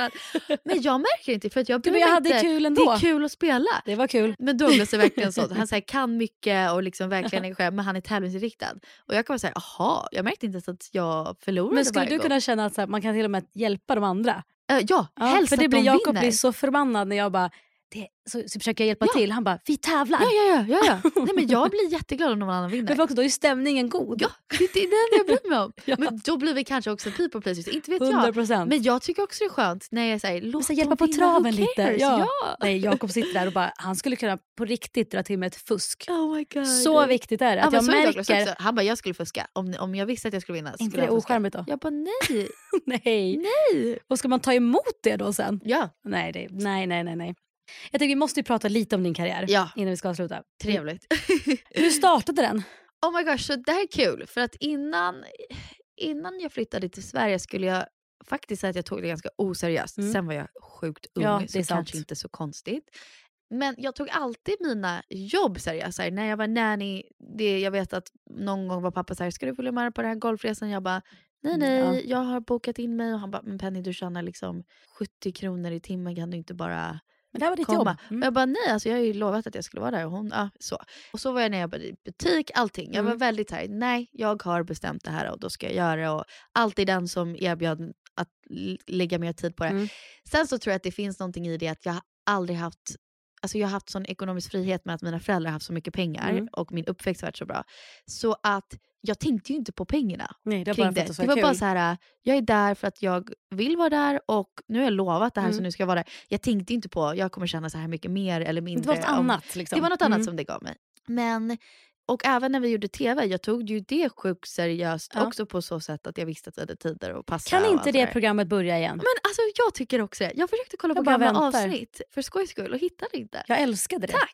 Men jag märker inte för att jag Du, men bryr jag mig hade inte. kul Det ändå. är kul att spela. Det var kul. Men Douglas är verkligen så. Han så här, kan mycket och liksom verkligen är själv, men han är tävlingsinriktad. Och jag kan vara säga, aha, jag märkte inte ens att jag förlorade Men skulle varje du gång. kunna känna att så här, man kan till och med hjälpa de andra? Uh, ja, Ja, helst för det att blir de Jakob vinner. blir så förbannad när jag bara det, så, så försöker jag hjälpa Ja. till. Han bara, vi tävlar. Ja, ja, ja, ja, ja. Nej, men jag blir jätteglad om någon annan vinner. Men för också, då är stämningen god. Ja, det är det enda jag bryr mig om. Ja. Men då blir vi kanske också people pleasers, inte vet hundra jag. procent. Men jag tycker också det är skönt när jag säger låt så hjälpa dem på vinna, traven who lite. cares? Ja. Ja. Nej, Jakob sitter där och bara, han skulle kunna på riktigt dra till med ett fusk. Oh my god. Så viktigt är det. Ja, Att men jag så är Douglas märker, också. Han bara, jag skulle fuska. Om, om jag visste att jag skulle vinna. inte Skulle det jag fuska. ocharmigt då? Jag bara nej. Nej. nej. Och ska man ta emot det då sen? Ja, Nej, det, nej, nej, nej, nej. Jag tycker vi måste ju prata lite om din karriär Ja. innan vi ska avsluta. trevligt. Hur startade den? Oh my gosh, så det här är kul. För att innan, innan jag flyttade till Sverige skulle jag faktiskt säga att jag tog det ganska oseriöst. Mm. Sen var jag sjukt ung, Ja, det så är sant. kanske inte så konstigt. Men jag tog alltid mina jobb seriöst. Så här, när jag var nanny, det, jag vet att någon gång var pappa så här, ska du följa med på den här golfresan? Jag bara, nej nej, Ja. jag har bokat in mig. Och han bara, men Penny du tjänar liksom sjuttio kronor i timmen, kan du inte bara Men det här var ditt komma? jobb. Mm. Och jag bara, nej alltså jag har ju lovat att jag skulle vara där. Och, hon, ja, så. och så var jag när jag jobbade i butik, allting. Jag var Mm. väldigt så här, nej jag har bestämt det här och då ska jag göra det. Och alltid den som erbjöd att l- lägga mer tid på det. Mm. Sen så tror jag att det finns någonting i det att jag aldrig haft, alltså jag har haft sån ekonomisk frihet med att mina föräldrar har haft så mycket pengar Mm. och min uppväxt har varit så bra. Så att jag tänkte ju inte på pengarna Nej, det var kring bara för det. att det Det var var bara kul. så här, jag är där för att jag vill vara där och nu har jag lovat det här Mm. så nu ska jag vara där. Jag tänkte inte på jag kommer tjäna så här mycket mer eller mindre. Det var något om- annat. Liksom. Det var något annat Mm. som det gav mig. Men, och även när vi gjorde tv, jag tog ju det sjukt seriöst Ja. också på så sätt att jag visste att vi hade tider och passa. Kan och inte allt det där. programmet börja igen? Men alltså jag tycker också det. Jag försökte kolla Jag på bara gamla väntar. avsnitt för skojs skull och hittade inte. Jag älskade det. Tack!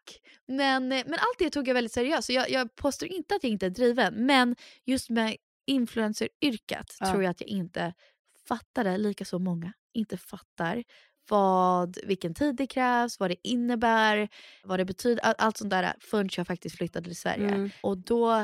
men, men allt det tog jag väldigt seriöst. Så jag, jag påstår inte att jag inte är driven. Men just med influenceryrket ja. tror jag att jag inte fattade, lika så många inte fattar vad, vilken tid det krävs, vad det innebär, vad det betyder, all, allt sånt där förrän jag faktiskt flyttade till Sverige. Mm. Och då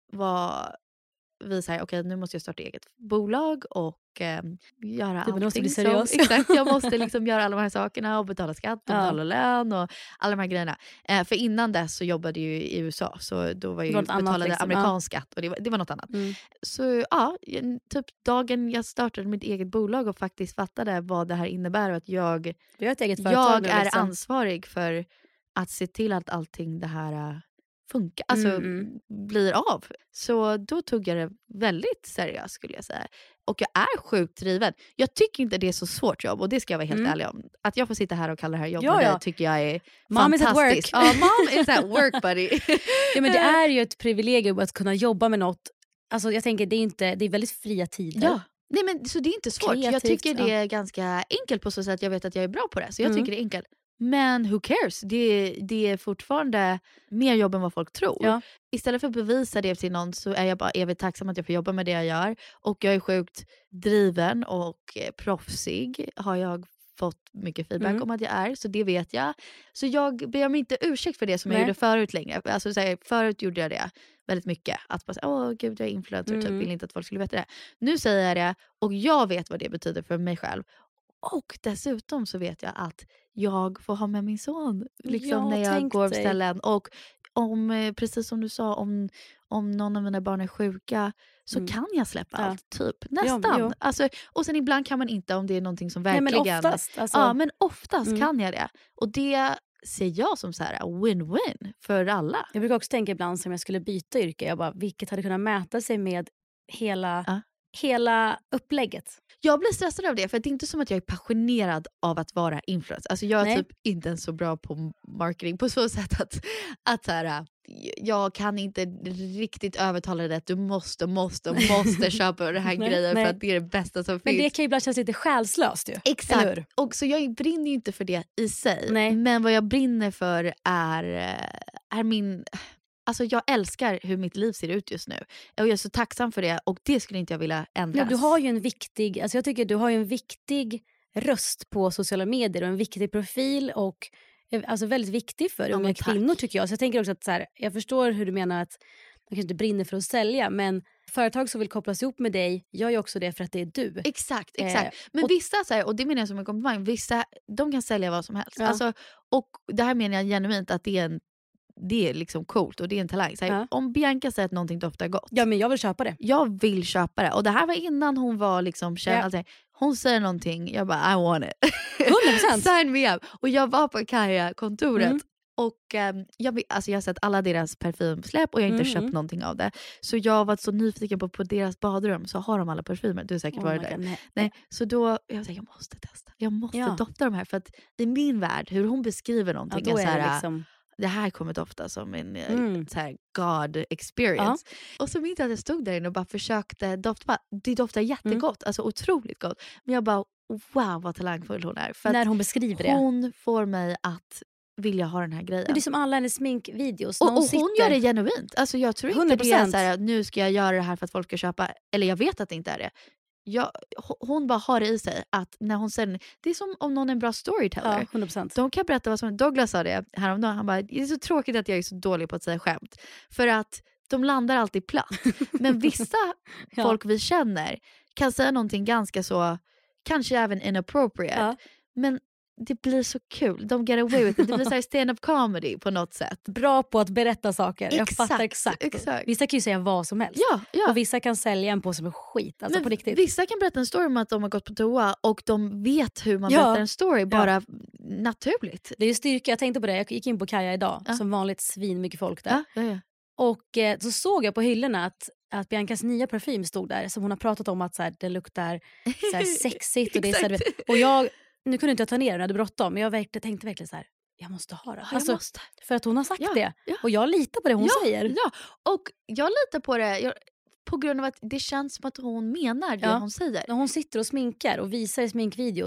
var vi så här, okej okay, nu måste jag starta eget bolag och eh, göra allting. Du måste bli seriös. Som, exakt, jag måste liksom göra alla de här sakerna och betala skatt och ja. betala lön och alla de här grejerna. Eh, för innan dess så jobbade jag ju i U S A, så då var jag ju betalade liksom, amerikansk ja. skatt och det var, det var något annat. Mm. Så ja, typ dagen jag startade mitt eget bolag och faktiskt fattade vad det här innebär och att jag, jag, ett eget jag är liksom. ansvarig för att se till att allting det här funkar, alltså mm. blir av. Så då tog jag det väldigt seriöst skulle jag säga. Och jag är sjukt driven. Jag tycker inte det är så svårt jobb och det ska jag vara helt mm. ärlig om. Att jag får sitta här och kalla det här jobb, ja, ja. det tycker jag är mom fantastiskt. Mom is at work. Ja, mom is at work buddy. Ja, men det är ju ett privilegium att kunna jobba med något. Alltså jag tänker det är inte det är väldigt fria tider. Ja. Nej men så det är inte svårt. Kreativt, jag tycker det är ganska enkelt på så sätt att jag vet att jag är bra på det. Så jag mm. tycker det är enkelt. Men who cares? Det, det är fortfarande mer jobb än vad folk tror. Ja. Istället för att bevisa det till någon så är jag bara evigt tacksam att jag får jobba med det jag gör. Och jag är sjukt driven och proffsig. Har jag fått mycket feedback mm. om att jag är. Så det vet jag. Så jag ber mig inte ursäkt för det som Nej. jag gjorde förut längre. Alltså så här, förut gjorde jag det väldigt mycket. Att bara säga, åh gud jag är influencer. Mm. Typ, vill inte att folk skulle veta det. Nu säger jag det och jag vet vad det betyder för mig själv. Och dessutom så vet jag att jag får ha med min son liksom, ja, när jag går på ställen. Och om, precis som du sa, om, om någon av mina barn är sjuka så mm. kan jag släppa ja. allt. Typ. Nästan. Ja, ja. Alltså, och sen ibland kan man inte om det är någonting som verkligen... Nej, men oftast. Alltså... Ja, men oftast mm. kan jag det. Och det ser jag som så här win-win för alla. Jag brukar också tänka ibland som jag skulle byta yrke. Jag bara, vilket hade kunnat mäta sig med hela... Ja. Hela upplägget. Jag blir stressad av det för det är inte som att jag är passionerad av att vara influencer. Alltså jag är Nej. typ inte ens så bra på marketing på så sätt att, att så här, jag kan inte riktigt övertala dig att du måste, måste, måste köpa den här grejen för att det är det bästa som Men finns. Men det kan ju ibland kännas lite själslöst ju. Exakt. Och så jag brinner ju inte för det i sig. Nej. Men vad jag brinner för är, är min... Alltså jag älskar hur mitt liv ser ut just nu. Och jag är så tacksam för det. Och det skulle inte jag vilja ändras. Ja, du har ju en viktig, alltså jag tycker du har ju en viktig röst på sociala medier. Och en viktig profil. Och alltså väldigt viktig för unga ja, kvinnor tycker jag. Så jag tänker också att så här, jag förstår hur du menar att man kanske inte brinner för att sälja. Men företag som vill kopplas ihop med dig gör ju också det för att det är du. Exakt, exakt. Eh, men och, vissa, så här, och det menar jag som en komplimang. Vissa, de kan sälja vad som helst. Ja. Alltså, och det här menar jag genuint att det är en det är liksom coolt och det är en talang. Så här, ja. Om Bianca säger att någonting doftar gott. Ja, men jag vill köpa det. Jag vill köpa det. Och det här var innan hon var liksom känd. Ja. Alltså, hon säger någonting, jag bara I want it. hundra procent. Sign me up. Och jag var på Kaja-kontoret. Mm. Och um, jag, alltså, jag har sett alla deras parfymsläpp och jag har inte mm. köpt någonting av det. Så jag var så nyfiken på, på deras badrum. Så har de alla parfymer. Du har säkert oh varit där. Nej. nej. Så då, jag sa jag måste testa. Jag måste ja. dofta de här. För att i min värld, hur hon beskriver någonting. Ja, då är så här, det liksom... det här kommer dofta som en mm. så här God experience. Ja. Och så minns jag att jag stod där inne och bara försökte dofta. Det doftar jättegott, mm. alltså otroligt gott. Men jag bara, wow vad talangfull hon är. För när hon beskriver det. Hon får mig att vilja ha den här grejen. Men det är som alla hennes sminkvideos. Och, och hon sitter... gör det genuint. Alltså jag tror inte hundra procent. Det är så här, nu ska jag göra det här för att folk ska köpa. Eller jag vet att det inte är det. Jag, hon bara har det i sig att när hon säger det är som om någon är en bra storyteller. Ja, hundra procent. De kan berätta vad som Douglas sa det häromdagen. Han bara, det är så tråkigt att jag är så dålig på att säga skämt. För att de landar alltid platt. Men vissa ja. folk vi känner kan säga någonting ganska så, kanske även inappropriate. Ja. Men det blir så kul. De get away with it. Det blir så här stand-up comedy på något sätt. Bra på att berätta saker. Jag exakt, fattar exakt. exakt. Vissa kan ju säga vad som helst. Ja, ja. Och vissa kan sälja en på som är skit. Alltså på riktigt. Vissa kan berätta en story om att de har gått på toa och de vet hur man ja. berättar en story. Bara ja. naturligt. Det är ju styrka. Jag tänkte på det. Jag gick in på Kaja idag. Ja. Som vanligt svin mycket folk där. Ja, ja, ja. Och eh, så såg jag på hyllorna att att Biancas nya parfym stod där. Som hon har pratat om att så här, det luktar så här sexigt. och, det är så här, och jag... Nu kunde inte jag ta ner den, jag hade bråttom. Men jag verkligen, tänkte verkligen så här, jag måste ha det. Ja, alltså, måste. För att hon har sagt ja, det. Ja. Och jag litar på det hon ja, säger. Ja, och jag litar på det jag, på grund av att det känns som att hon menar det ja. hon säger. När hon sitter och sminkar och visar i sminkvideos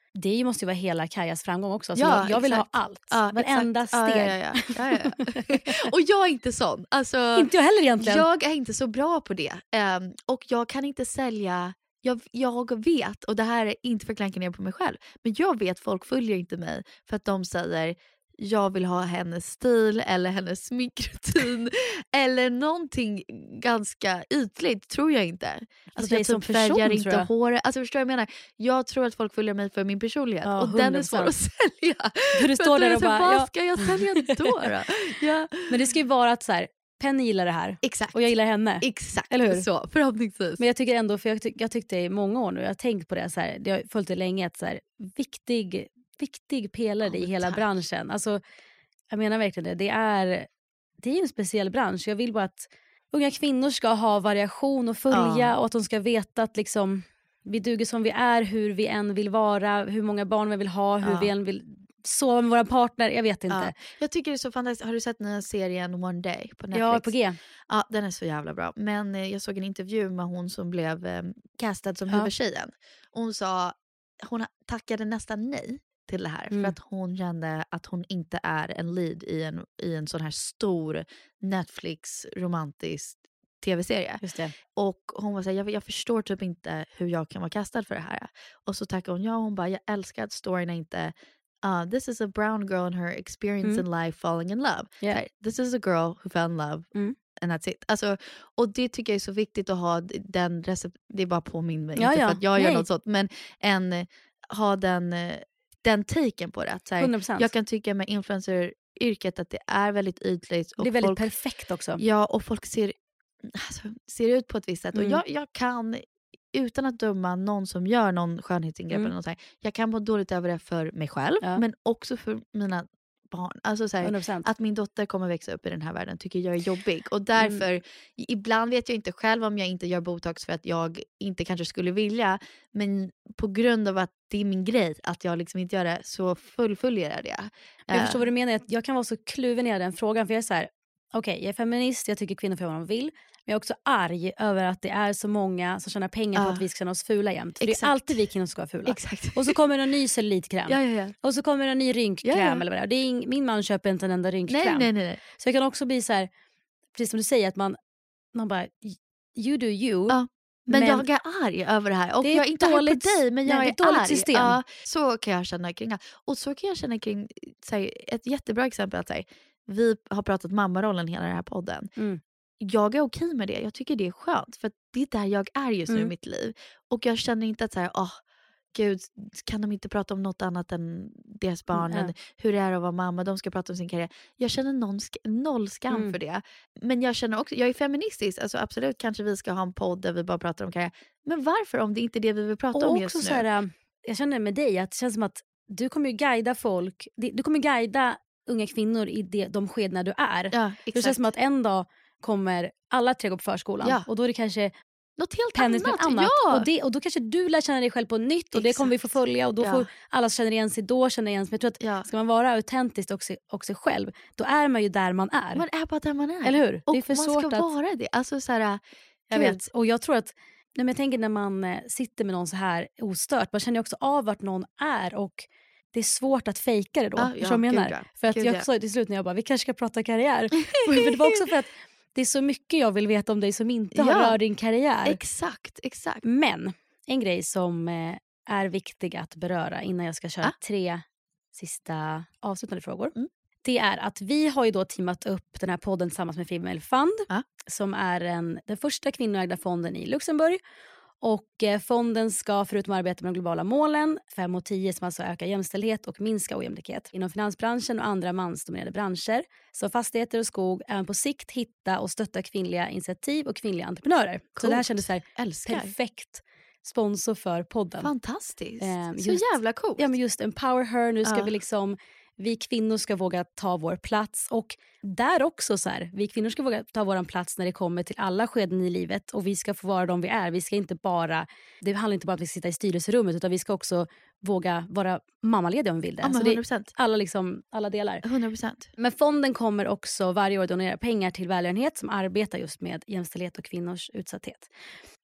det måste ju vara hela Kajas framgång också. Alltså ja, jag, jag vill exakt. ha allt. Ja, varenda exakt. steg. Ja, ja, ja. Ja, ja, ja. Och jag är inte sån. Alltså, inte jag heller egentligen. Jag är inte så bra på det. Um, och jag kan inte sälja... Jag, jag vet, och det här är inte för att klanka ner på mig själv, men jag vet folk följer inte mig för att de säger jag vill ha hennes stil eller hennes sminkrutin eller någonting ganska ytligt, tror jag inte. Alltså jag jag som typ person, färgar inte tror jag. håret. Alltså förstår jag vad jag menar? Jag tror att folk följer mig för min personlighet Ja, och den är svår att sälja. Du står där och bara, vad ja. ska jag sälja då? då? Ja. Men det ska ju vara att så här, Penny gillar det här. Exakt. Och jag gillar henne. Exakt, eller hur? Så, förhoppningsvis. Men jag tycker ändå, för jag, tyck, jag tyckte i många år nu, jag har tänkt på det så här, jag har följt det länge, att så här, viktig, viktig pelare oh, i hela tack. branschen. Alltså, jag menar verkligen det. Det är, det är en speciell bransch. Jag vill bara att unga kvinnor ska ha variation och följa ja. Och att de ska veta att liksom, vi duger som vi är, hur vi än vill vara, hur många barn vi vill ha, hur ja. vi än vill sova med våra partner, jag vet inte. Ja. Jag tycker det är så fantastiskt. Har du sett nya serien One Day på Netflix? Ja, på G. Ja, den är så jävla bra. Men eh, jag såg en intervju med hon som blev eh, castad som ja. huvudtjejen. Hon sa, hon tackade nästan nej till det här. Mm. För att hon kände att hon inte är en lead i en, i en sån här stor Netflix romantisk tv-serie. Just det. Och hon var så här, jag, jag förstår typ inte hur jag kan vara kastad för det här. Och så tackade hon ja, hon bara, jag älskar att storyn inte Uh, this is a brown girl in her experience mm. in life falling in love. Yeah. Okay, this is a girl who fell in love mm. and that's it. Alltså, och det tycker jag är så viktigt att ha den recept. Det är bara påminn mig, ja, inte ja. för att jag Nej. gör något sånt. Men en, ha den, den taken på det. Att, så här, hundra procent. jag kan tycka med influencer-yrket att det är väldigt ytligt. Och det är väldigt folk, perfekt också. Ja, och folk ser, alltså, ser ut på ett visst sätt. Mm. Och jag, jag kan... utan att döma någon som gör någon skönhetsingrepp mm. eller något så här, jag kan må dåligt över det för mig själv ja. Men också för mina barn. Alltså så här, att min dotter kommer växa upp i den här världen tycker jag är jobbig. Och därför, mm. ibland vet jag inte själv om jag inte gör botox för att jag inte kanske skulle vilja. Men på grund av att det är min grej att jag liksom inte gör det, så fullföljer jag det. Jag förstår vad du menar. Jag kan vara så kluven i den frågan. För jag är så här, okej, okay, jag är feminist, jag tycker kvinnor får göra vad de vill. Men jag är också arg över att det är så många som tjänar pengar på uh, att vi ska känna oss fula jämt. För exakt. Det är alltid vi kvinnor som ska vara fula. Exakt. Och så kommer en ny cellulitkräm. ja, ja, ja. Och så kommer en ny rynkkräm. Ja, ja. Eller vad det är. Det är ing- min man köper inte en enda rynkkräm. Nej, nej, nej. Så jag kan också bli så här, precis som du säger, att man, man bara, you do you. Ja. Men, men jag är arg över det här. Och det är jag är inte dåligt, arg på dig, men jag nej, är, det är dåligt arg. System. Ja, så kan jag känna kring det. Och så kan jag känna kring, här, ett jättebra exempel att här, vi har pratat mammarollen hela den här podden. Mm. Jag är okej med det. Jag tycker det är skönt. För det är där jag är just nu mm. i mitt liv. Och jag känner inte att så här, åh, gud, kan de inte prata om något annat än deras barn? Mm. Hur det är att vara mamma? De ska prata om sin karriär. Jag känner någon sk- noll skam mm. för det. Men jag känner också, jag är feministisk. Alltså absolut, kanske vi ska ha en podd där vi bara pratar om karriär. Men varför om det inte är det vi vill prata och om just nu? Så här, jag känner med dig att det känns som att du kommer ju guida folk. Du kommer guida unga kvinnor i det, de skedena du är. Ja, exakt. Det känns som att en dag kommer alla tre gå på förskolan. Ja. Och då är det kanske något helt Pennis annat. annat. Ja. Och, det, och då kanske du lär känna dig själv på nytt. Och exakt. Det kommer vi få följa. Och då ja. får alla som känner igen sig då känna igen sig. Men jag tror att ja. ska man vara autentisk och sig, och sig själv, då är man ju där man är. Man är bara där man är. Eller hur? Och det är för man svårt ska att... vara det. Alltså så här, jag vet. Och jag tror att nej, men jag tänker när man eh, sitter med någon så här ostört, man känner ju också av vart någon är. Och det är svårt att fejka det då. Ah, ja, jag menar. Ja. För att gud, jag ja. sa till slut när jag bara, vi kanske ska prata karriär. För det var också för att det är så mycket jag vill veta om dig som inte har ja, rört din karriär. Exakt, exakt. Men en grej som eh, är viktig att beröra innan jag ska köra ah. tre sista avslutande frågor. Mm. Det är att vi har ju då teamat upp den här podden tillsammans med Female Fund. Ah. Som är en, den första kvinnoägda fonden i Luxemburg. Och eh, fonden ska förutom arbeta med de globala målen fem och tio som alltså öka jämställdhet och minska ojämlikhet inom finansbranschen och andra mansdominerade branscher som fastigheter och skog även på sikt hitta och stötta kvinnliga initiativ och kvinnliga entreprenörer. Coolt. Så det här kändes så här perfekt sponsor för podden. Fantastiskt. Eh, just, så jävla coolt. Ja, men just empower her. Nu ska ja. vi liksom vi kvinnor ska våga ta vår plats och där också så här, vi kvinnor ska våga ta vår plats när det kommer till alla skeden i livet och vi ska få vara de vi är. Vi ska inte bara, det handlar inte bara om att vi ska sitta i styrelserummet utan vi ska också våga vara mammalediga om vi vill det. Ja, så hundra procent. Det är alla, liksom, alla delar. hundra procent. Men fonden kommer också varje år donera pengar till välgörenhet som arbetar just med jämställdhet och kvinnors utsatthet.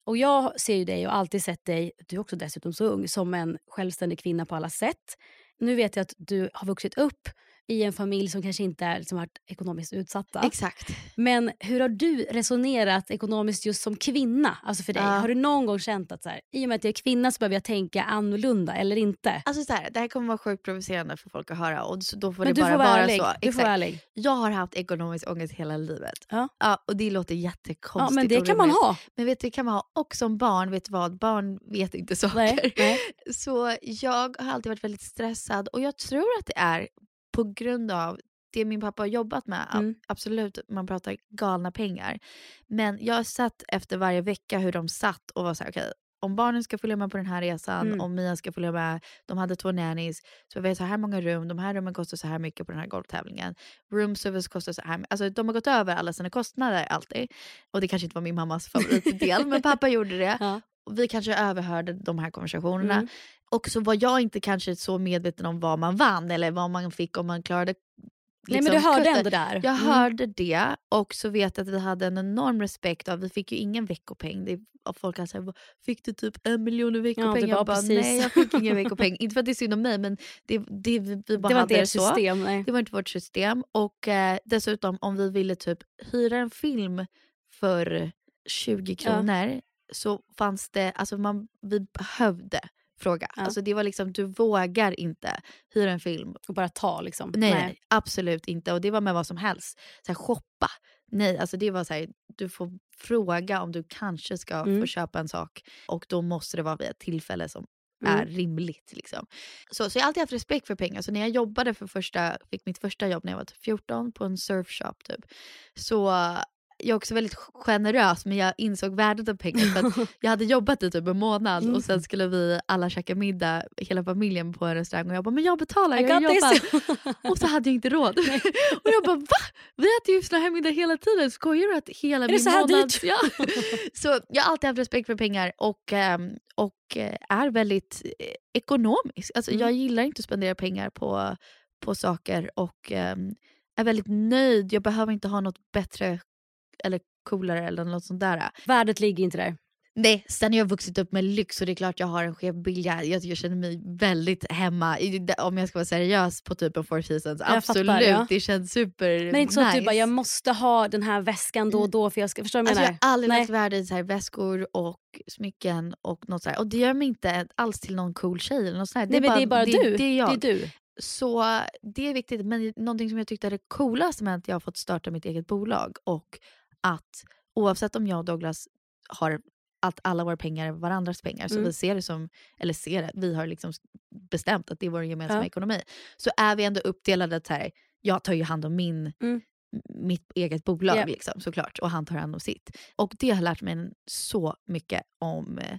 Och jag ser ju dig och alltid sett dig, du är också dessutom så ung, som en självständig kvinna på alla sätt. Nu vet jag att du har vuxit upp i en familj som kanske inte är liksom, varit ekonomiskt utsatta. Exakt. Men hur har du resonerat ekonomiskt just som kvinna? Alltså för dig, Ja. har du någon gång känt att så här, i och med att jag är kvinna så behöver jag tänka annorlunda eller inte? Alltså så här, det här kommer vara sjukt provocerande för folk att höra och så- då får Men det du bara får vara vara ärlig. så. Du får vara ärlig. Jag har haft ekonomisk ångest hela livet. Ja. Ja, och det låter Ja, jättekonstigt. men det och kan man roligt. ha. Men vet du, det kan man ha. Och som barn, vet du vad? Barn vet inte saker. Nej, nej. Så jag har alltid varit väldigt stressad och jag tror att det är på grund av det min pappa har jobbat med. Mm. Absolut, man pratar galna pengar. Men jag har sett efter varje vecka hur de satt och var så här, okej, om barnen ska följa med på den här resan, Mm. om Mia ska följa med, de hade två nannies, så jag vet så här många rum, de här rummen kostar så här mycket på den här golftävlingen. Room service kostar så här, alltså de har gått över alla sina kostnader alltid. Och det kanske inte var min mammas favoritdel, men pappa gjorde det. Ja. Och vi kanske överhörde de här konversationerna. Mm. Och så var jag inte kanske så medveten om vad man vann eller vad man fick om man klarade. Nej, liksom, men du hörde kutten. ändå där. Jag Mm. hörde det och så vet jag att vi hade en enorm respekt av, vi fick ju ingen veckopeng. Det, och folk har sagt, fick du typ en miljon i veckopeng? Ja, det var jag bara, precis. nej jag fick ingen veckopeng. Inte för att det är synd om mig, men det, det, vi bara Det var hade inte det ert så. system. Nej. Det var inte vårt system. Och eh, dessutom om vi ville typ hyra en film för tjugo kronor så fanns det, alltså man, vi behövde fråga. Ja. Alltså det var liksom, du vågar inte hyra en film. Och bara ta liksom. Nej, nej, absolut inte. Och det var med vad som helst. Så här, shoppa. Nej, alltså det var så här, du får fråga om du kanske ska Mm. få köpa en sak. Och då måste det vara vid ett tillfälle som Mm. är rimligt. Liksom. Så, så jag har alltid haft respekt för pengar. Så när jag jobbade för första, fick mitt första jobb när jag var typ fjorton på en surfshop typ. Så jag är också väldigt generös, men jag insåg värdet av pengar. För att jag hade jobbat i typ en månad Mm. och sen skulle vi alla käka middag, hela familjen på en restaurang. Och jag bara, men jag betalar, I jag got jobbar. this. Och så hade jag inte råd. Och jag bara, va? Vi äter ju såna här middag hela tiden. Skojar du att hela Är min det så här månad... dyrt? Ja. Så jag har alltid haft respekt för pengar och, ehm, och eh, är väldigt eh, ekonomisk. Alltså, Mm. Jag gillar inte att spendera pengar på, på saker och ehm, är väldigt nöjd. Jag behöver inte ha något bättre eller coolare eller något sånt där. Värdet ligger inte där. Nej, sen har jag vuxit upp med lyx och det är klart jag har en skev bild. Jag, jag känner mig väldigt hemma, i, om jag ska vara seriös, på typ en Four Seasons. Jag Absolut, fattar, ja. det känns super Men inte så nice. att du bara, jag måste ha den här väskan då och då för jag ska, förstår du vad jag Alltså, jag menar? har aldrig Nej. lagt värde i så här väskor och smycken och något så här. Och det gör mig inte alls till någon cool tjej eller något sånt här. Nej, men det är bara du. Det är jag. Det är du. Så det är viktigt. Men någonting som jag tyckte är det coolaste med att jag har fått starta mitt eget bolag och att oavsett om jag och Douglas har att alla våra pengar är varandras pengar, så Mm. vi ser det som, eller ser det, vi har liksom bestämt att det är vår gemensamma Ja. ekonomi, så är vi ändå uppdelade att här, jag tar ju hand om min Mm. mitt eget bolag Ja. liksom, såklart, och han tar hand om sitt. Och det har lärt mig så mycket om, eh,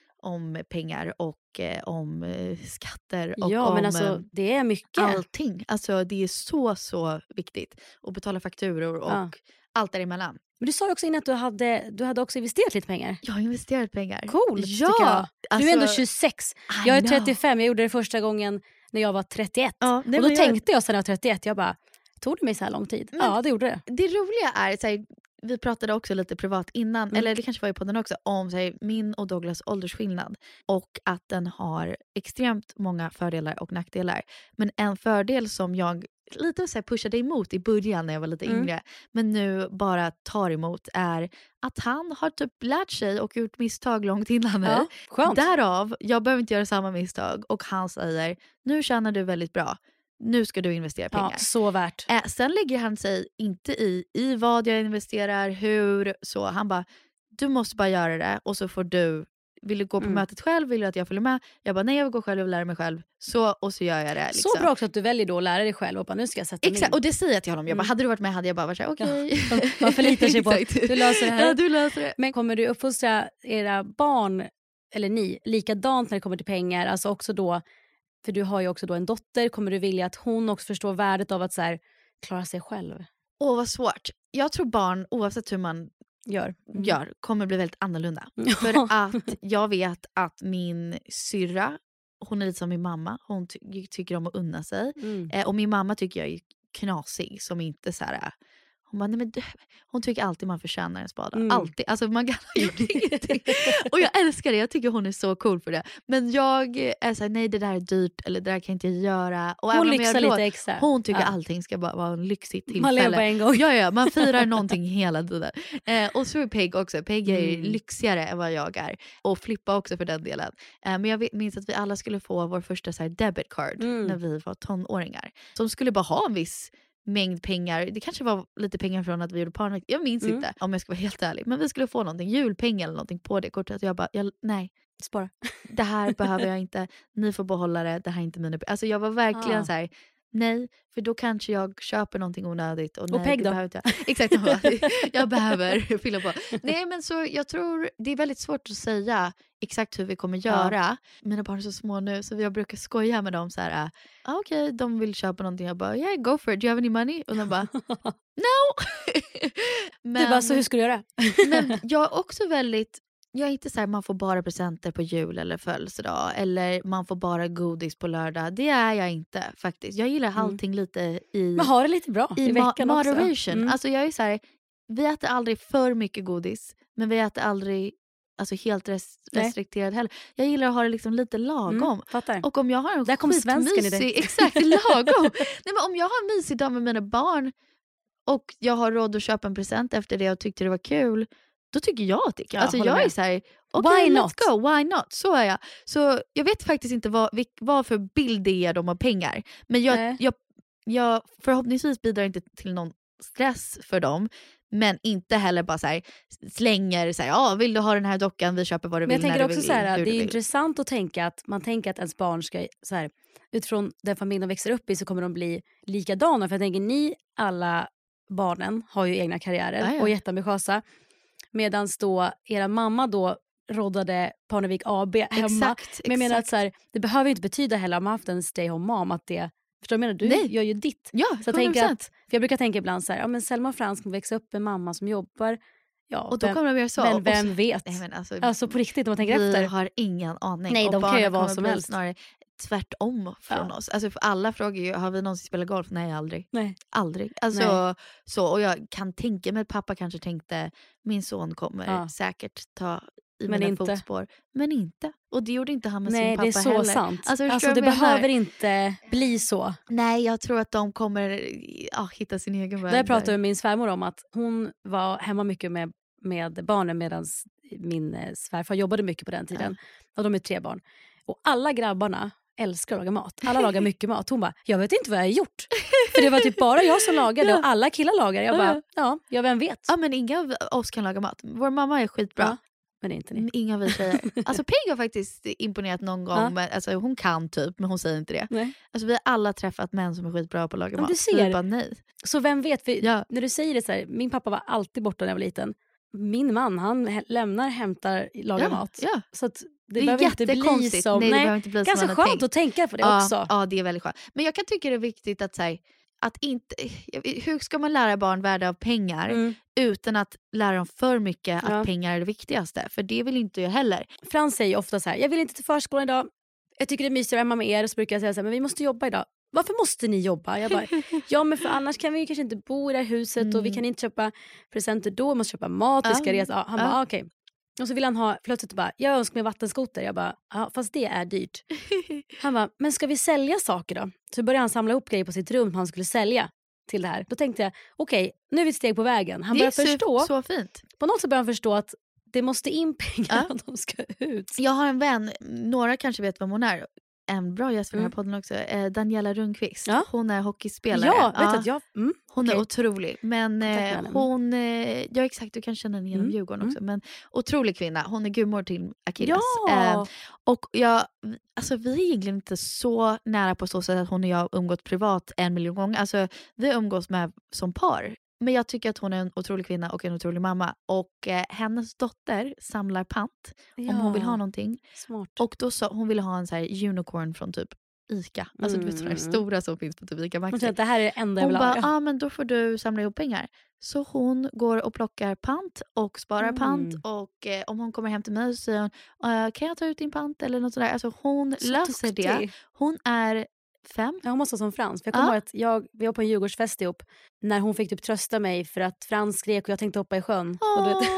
om pengar och eh, om eh, skatter och Ja, om men alltså eh, det är mycket. allting. Alltså det är så så viktigt att betala fakturor och Ja. allt däremellan. Men du sa ju också innan att du hade, du hade också investerat lite pengar. Jag har investerat pengar. Coolt, ja, tycker jag. alltså, Du är ändå tjugosex. I Jag är know. trettiofem. Jag gjorde det första gången när jag var trettioett. Ja, nej, och då men jag- tänkte jag sen när jag var trettioett, jag bara, tog det mig så här lång tid? Men- ja, det gjorde det. Det roliga är, så här, vi pratade också lite privat innan, Mm. eller det kanske var i podden också, om så här, min och Douglas åldersskillnad. Och att den har extremt många fördelar och nackdelar. Men en fördel som jag lite så här pushade emot i början när jag var lite Mm. yngre, men nu bara tar emot, är att han har typ lärt sig och gjort misstag långt innan mig. Ja, skönt. Därav, jag behöver inte göra samma misstag. Och han säger, nu tjänar du väldigt bra. Nu ska du investera pengar. Ja, så värt. Eh, sen lägger han sig inte i, i vad jag investerar, hur, så. Han bara, du måste bara göra det och så får du, vill du gå på Mm. mötet själv, vill du att jag följer med? Jag bara, nej jag vill gå själv och lära mig själv. Så, och så gör jag det. Liksom. Så bra också att du väljer då att lära dig själv och bara, nu ska jag sätta mig Exakt, in. och det säger jag till honom. Jag bara, Mm. hade du varit med hade jag bara varit såhär, okej. Ja, man förlitar sig på att Exakt. du löser det här. Ja, du löser det. Men kommer du uppfostra era barn, eller ni, likadant när det kommer till pengar? Alltså också då, för du har ju också då en dotter, kommer du vilja att hon också förstår värdet av att så här, klara sig själv? Åh vad svårt. Jag tror barn, oavsett hur man Gör. Mm. gör, kommer bli väldigt annorlunda. För att jag vet att min syrra, hon är lite som min mamma. Hon ty- tycker om att unna sig. Mm. Eh, och min mamma tycker jag är knasig, som inte så här, Hon bara, nej men du, hon tycker alltid man förtjänar en spada. Mm. Alltid. Alltså man kan ha gjort ingenting. Och jag älskar det. Jag tycker hon är så cool för det. Men jag är såhär, nej det där är dyrt. Eller det där kan inte jag göra. Och Hon även om lyxar jag lite råd, extra. Hon tycker Ja. allting ska bara vara en lyxigt tillfälle. Man lever en gång. Ja, ja, man firar någonting hela tiden. Eh, och så är Peg också. Peg är Mm. lyxigare än vad jag är. Och Flippa också för den delen. Eh, men jag vet, minns att vi alla skulle få vår första så här, debit card Mm. när vi var tonåringar. Som skulle bara ha en viss mängd pengar. Det kanske var lite pengar från att vi gjorde parnäkt. Jag minns Mm. inte om jag ska vara helt ärlig. Men vi skulle få någonting, julpeng eller någonting på det kortet. Och jag bara, jag, nej. Spara. Det här behöver jag inte. Ni får behålla det. Det här är inte mina pengar. Alltså jag var verkligen Ah. så här. Nej, för då kanske jag köper någonting onödigt. Och, nej, Och Peg det då? behöver inte jag. Exakt, jag, bara, jag behöver fylla på. Nej men så jag tror det är väldigt svårt att säga exakt hur vi kommer göra. Ja. Mina barn är så små nu så jag brukar skoja med dem så här. Ah, okej, okay, de vill köpa någonting. Jag bara, yeah, go for it. Do you have any money? Och de bara, no. men, Du bara, så hur ska du göra? men jag är också väldigt, jag är inte så här, man får bara presenter på jul eller födelsedag. Eller man får bara godis på lördag. Det är jag inte faktiskt. Jag gillar allting mm. lite i... Man har det lite bra i, i veckan ma- också. moderation. Mm. Alltså jag är så här, vi äter aldrig för mycket godis. Men vi äter aldrig alltså helt res- restrikterad heller. Jag gillar att ha det liksom lite lagom. Mm, och om jag har en där kom svensken i det. Exakt, lagom. Nej, men om jag har en mysig dag med mina barn och jag har råd att köpa en present efter det och tyckte det var kul, då tycker jag att det är kul. Ja, alltså jag med. är så här, okej, okay, let's not? go, why not? Så är jag. Så jag vet faktiskt inte vad, vad för bild det ger dem av pengar. Men jag, äh. jag, jag förhoppningsvis bidrar inte till någon stress för dem. Men inte heller bara så här, slänger så här, ja, vill du ha den här dockan, vi köper vad du men vill. Jag när tänker du också vill, så här, det är vill. intressant att tänka att man tänker att ens barn ska så här, utifrån den familj de växer upp i så kommer de bli likadana. För jag tänker, ni alla barnen har ju egna karriärer ja, ja. och är jätteambitiösa. Medan då era mamma då råddade Parnevik A B hemma. Exakt, men jag menar exakt. att så här, det behöver ju inte betyda heller om man haft en stay home mom att det, förstår du vad jag menar? Du Nej. gör ju ditt. Ja, så jag, tänker att, för jag brukar tänka ibland så här, ja men Selma Frans kommer växa upp med en mamma som jobbar. Ja, och då vem, kommer de göra så. men vem så, vet? Nej, men alltså, alltså på riktigt om man tänker vi efter. Vi har ingen aning. Nej, och de kan ju vara kommer som bli helst. Snarare tvärtom från ja. oss. Alltså, för alla frågar ju, har vi någonsin spelat golf? Nej, aldrig. Nej. Aldrig. Alltså, så, och jag kan tänka mig att pappa kanske tänkte, min son kommer ja. säkert ta i men mina inte. fotspår. Men inte. Och det gjorde inte han med Nej, sin pappa heller. Nej, det är så heller. sant. Alltså, alltså det behöver inte bli så. Nej, jag tror att de kommer ja, hitta sin egen väg. Där jag pratade med min svärmor om att hon var hemma mycket med, med barnen medan min svärfar jobbade mycket på den tiden. Ja. Och de är tre barn. Och alla grabbarna älskar att laga mat. Alla lagar mycket mat. Hon bara, jag vet inte vad jag har gjort. För det var typ bara jag som lagade ja. och alla killar lagar. Jag bara, ja, ja vem vet. Ja, men inga av oss kan laga mat. Vår mamma är skitbra. Ja, men inte ni. Inga av vi tjejer. Alltså Peg har faktiskt imponerat någon gång. Ja. Men, alltså, hon kan typ, men hon säger inte det. Nej. Alltså, vi har alla träffat män som är skitbra på att laga men mat. Du ser. Vi bara, nej. Så vem vet, för ja. när du säger det så här, min pappa var alltid borta när jag var liten. Min man, han he- lämnar, hämtar, lagar ja. mat. Ja. Så att det, det är behöver inte bli som... Nej, det nej, behöver inte bli ganska som skönt tänkt. att tänka på det ja, också. Ja, det är väldigt skönt. Men jag kan tycka det är viktigt att säga att inte, hur ska man lära barn värde av pengar mm. utan att lära dem för mycket att ja. pengar är det viktigaste? För det vill inte jag heller. Frans säger ofta så här, jag vill inte till förskolan idag. Jag tycker det är mysigt att vara hemma med er. Och så brukar jag säga så här, men vi måste jobba idag. Varför måste ni jobba? Jag bara, ja men för annars kan vi ju kanske inte bo i det här huset mm. och vi kan inte köpa presenter då. Vi måste köpa mat, vi ska resa. Ja, han ja. bara, okej. Okay. Och så vill han ha, plötsligt bara, jag önskar mig vattenskoter. Jag bara, ja fast det är dyrt. Han bara, men ska vi sälja saker då? Så började han samla ihop grejer på sitt rum som han skulle sälja till det här. Då tänkte jag, okej, okay, nu är vi ett steg på vägen. Han börjar förstå. Så fint. På något sätt börjar han förstå att det måste in pengar ja. att de ska ut. Jag har en vän, några kanske vet vem hon är. En bra gäst för mm. den här podden också. Eh, Daniela Rundqvist. Ja. Hon är hockeyspelare. Ja, vet ja. att jag... Mm, hon okay. är otrolig. Men eh, hon... Eh, ja, exakt. Du kan känna henne genom mm. Djurgården också. Men otrolig kvinna. Hon är gudmor till Achilles. Ja. Eh, och jag... Alltså vi är egentligen inte så nära på så sätt att hon och jag umgått privat en miljon gånger. Alltså vi umgås med som par. Men jag tycker att hon är en otrolig kvinna och en otrolig mamma. Och eh, hennes dotter samlar pant ja. om hon vill ha någonting. Smart. Och då sa hon ville ha en så här unicorn från typ Ica. Alltså mm. du vet sådana stora som finns på typ Ica Maxi. Hon säger att det här är det enda jag vill ha. Hon bara, ja ah, men då får du samla ihop pengar. Så hon går och plockar pant och sparar mm. pant. Och eh, om hon kommer hem till mig så säger hon, uh, kan jag ta ut din pant eller något sådär. Alltså hon så löser duktig. det. Hon är fem. Ja, hon måste vara som Frans. För jag kommer Ja. ihåg att jag, vi var på en Djurgårdsfest ihop. När hon fick typ trösta mig för att Frans skrek och jag tänkte hoppa i sjön. Åh. Och du vet,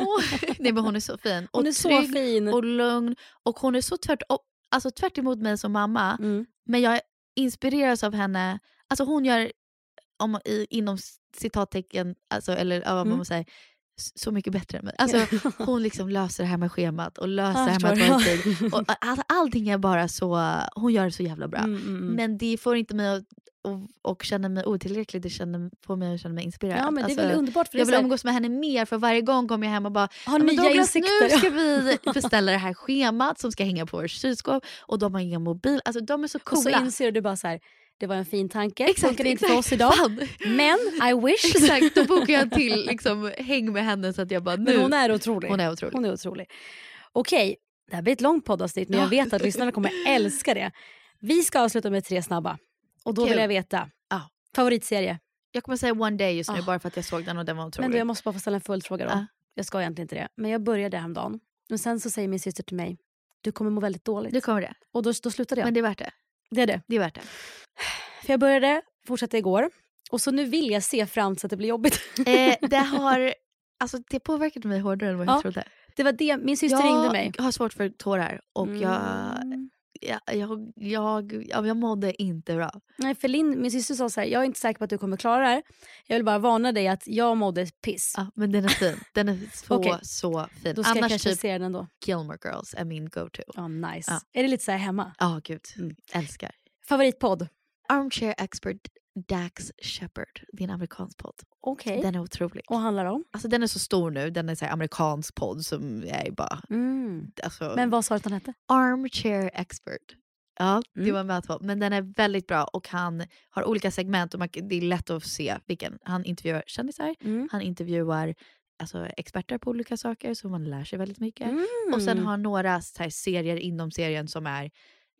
Nej, men hon är så fin. hon och är så trygg fin. och lugn. Och hon är så tvärt, och, alltså tvärt emot mig som mamma. Mm. Men jag inspireras av henne. Alltså hon gör, om, i, inom citattecken, alltså, eller ja, vad Mm. man säger, så mycket bättre än mig. Alltså, hon liksom löser det här med schemat och löser Jag det här med att förstår. vara i tid. Och, alltså, allting är bara så, hon gör det så jävla bra. Mm, mm, mm. Men det får inte mig att och, och känna mig otillräcklig. Det känner, får mig att känna mig inspirerad. Ja, men det är alltså, väl underbart. För jag det vill är så här, umgås med henne mer, för varje gång kommer jag hem och bara har ja, men nya Douglas, insikter. nu ska vi beställa det här schemat som ska hänga på vår kylskåp, och de har inga mobil. Alltså de är så Och coola. så inser du bara så här, det var en fin tanke. Exakt, Funkar det inte exakt. för oss idag. Fan. Men I wish. Exakt, då bokar jag till liksom, häng med henne så att jag bara nu. Men hon är otrolig. Hon är otrolig. Hon är otrolig. Okej, det här blir ett långt poddavsnitt, men jag Ja. vet att lyssnarna kommer älska det. Vi ska avsluta med tre snabba. Och då Kul. vill jag veta, Ja. favoritserie. Jag kommer säga One Day just nu Ah. bara för att jag såg den och den var otrolig. Men du, jag måste bara få ställa en följdfråga då. Ja. Jag ska egentligen inte det. Men jag började häromdagen. Och sen så säger min syster till mig, du kommer må väldigt dåligt. Du kommer det. Och då, då slutade jag. Men det är värt det. Det är det. Det är värt det. För jag började, fortsatte igår. Och så nu vill jag se fram så att det blir jobbigt. Eh, det har alltså, det påverkat mig hårdare än vad jag Ja. trodde. Det var det, min syster jag ringde mig. Jag har svårt för tårar och jag, Mm. jag, jag, jag, ja, jag mådde inte bra. Nej, för Linn, min syster sa så här, jag är inte säker på att du kommer klara det här. Jag vill bara varna dig att jag mådde piss. Ja, men den är fin. Den är så, Okej. så fin. Då ska jag Annars kanske typ se den ändå. Gilmore Girls är min go-to. Ja, nice. Ja. Är det lite så här hemma? Ja, oh, gud. Mm. Älskar. Favoritpodd? Armchair Expert Dax Shepard. Det är en amerikansk podd. Okej. Den är otrolig. Och handlar om? Alltså den är så stor nu. Den är så här amerikansk podd som är bara... Mm. Alltså, Men vad sa du att han hette? Armchair Expert. Ja, det Mm. var med på. Men den är väldigt bra och han har olika segment och man, det är lätt att se vilken. Han intervjuar kändisar, Mm. han intervjuar alltså, experter på olika saker så man lär sig väldigt mycket. Mm. Och sen har några så här, serier inom serien som är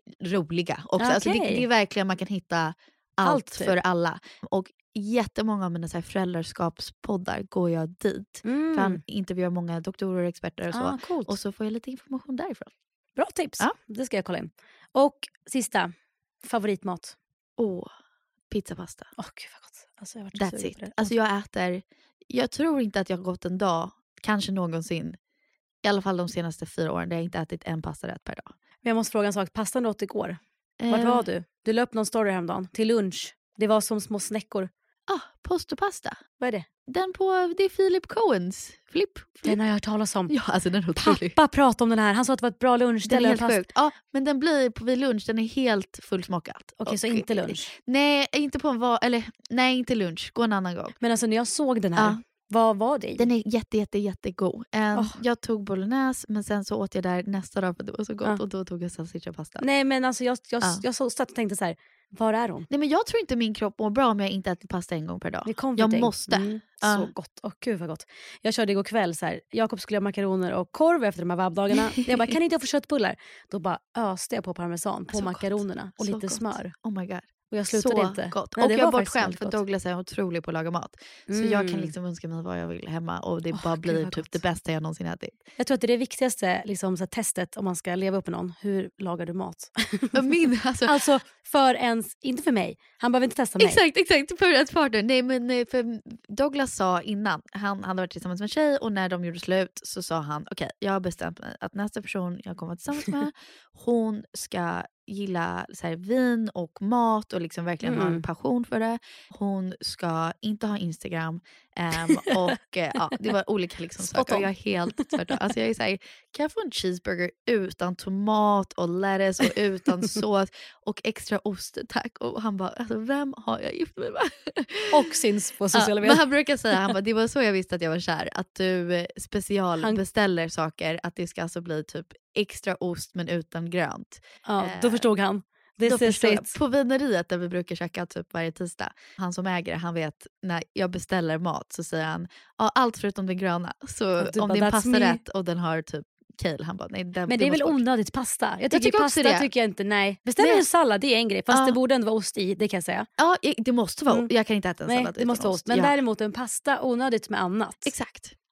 roliga också. Okej. Alltså, det, det är verkligen man kan hitta allt, Allt, typ. för alla. Och jättemånga av mina så här, föräldraskapspoddar går jag dit. Mm. För han intervjuar många doktorer och experter och så. Ah, coolt. Och så får jag lite information därifrån. Bra tips. Ja. Det ska jag kolla in. Och sista, favoritmat. Åh, pizzapasta. Åh gud vad gott. Alltså, jag har varit så That's sugen it. på det. Alltså jag äter, jag tror inte att jag har gått en dag, kanske någonsin, i alla fall de senaste fyra åren, där jag inte ätit en pastarätt per dag. Men jag måste fråga en sak. Pastan du åt igår. Vart Eh, var du? Du la upp någon story häromdagen. Till lunch. Det var som små snäckor. Ah, postopasta. Vad är det? Den på, det är Philip Cohens. Flip. Den har jag hört talas om. Ja, alltså den är otrolig. Pappa pratade om den här. Han sa att det var ett bra Den lunchställe. är helt Past- sjukt. Ja, men den blir på vid lunch, den är helt fullsmakad. Okej, så Och- inte lunch. Nej, inte på en va- eller nej, inte lunch. Gå en annan gång. Men alltså när jag såg den här, Ja. vad var det i? Den är jätte, jätte, jättegod. Um, Åh. Jag tog bolognese, men sen så åt jag där nästa dag för det var så gott. Ja. Och då tog jag salsiccia-pasta. Nej men alltså jag, jag, Ja. jag så satt och tänkte så här, var är hon? Nej, men jag tror inte min kropp mår bra om jag inte äter pasta en gång per dag. Det kom för Jag dig. måste. Mm, Ja. så gott. Åh gud vad gott. Jag körde igår kväll så här. Jakob skulle ha makaroner och korv efter de här vabbdagarna. Jag bara, kan inte jag få köttbullar? Då bara öste jag på parmesan på Så makaronerna och Så lite gott. smör. Oh my god. Och jag slutade Så inte. gott. Nej, Och det jag är var faktiskt bortskämd väldigt för gott. Douglas är otrolig på att laga mat. Så Mm. jag kan liksom önska mig vad jag vill hemma. Och det Åh, bara gud, blir vad typ gott. det bästa jag någonsin ätit. Jag tror att det är det viktigaste liksom, så här, testet om man ska leva upp med någon. Hur lagar du mat? Min, alltså, Alltså för ens, inte för mig. Han behöver inte testa mig. exakt, exakt. För ett partner. Nej, men eh, för Douglas sa innan, han hade varit tillsammans med en tjej och när de gjorde slut så sa han, okej, okay, jag har bestämt mig att nästa person jag kommer vara tillsammans med, hon ska gilla så här, vin och mat och liksom verkligen ha en Mm. passion för det. Hon ska inte ha Instagram ehm, och eh, ja, det var olika liksom Spot saker. on. Jag är helt tvärtom. Alltså jag är så här, kan jag få en cheeseburger utan tomat och lettuce och utan sås och extra ost, tack. Och han bara, alltså vem har jag gift mig med? Och syns på sociala Ja, men medier. han brukar säga, han bara, det var så jag visste att jag var kär. Att du eh, special Han- beställer saker, att det ska alltså bli typ extra ost men utan grönt. Ja, eh, då förstod han. This Då is förstår jag. it. På vineriet där vi brukar käka typ varje tisdag, han som äger det, han vet när jag beställer mat så säger han, ja, allt förutom den gröna. Så Och du om bara, det är "That's pasta me." rätt och den har typ kale, han bara, nej den, Men det är väl måste bort. onödigt pasta. Jag tycker, tycker också pasta det. tycker jag inte, nej. Beställer Nej. en sallad, det är en grej. Fast Ja. det borde ändå vara ost i, det kan jag säga. Ja, det måste vara, Mm. jag kan inte äta en Nej, sallad det utan måste vara ost. Men ja. däremot en pasta onödigt med annat. Exakt.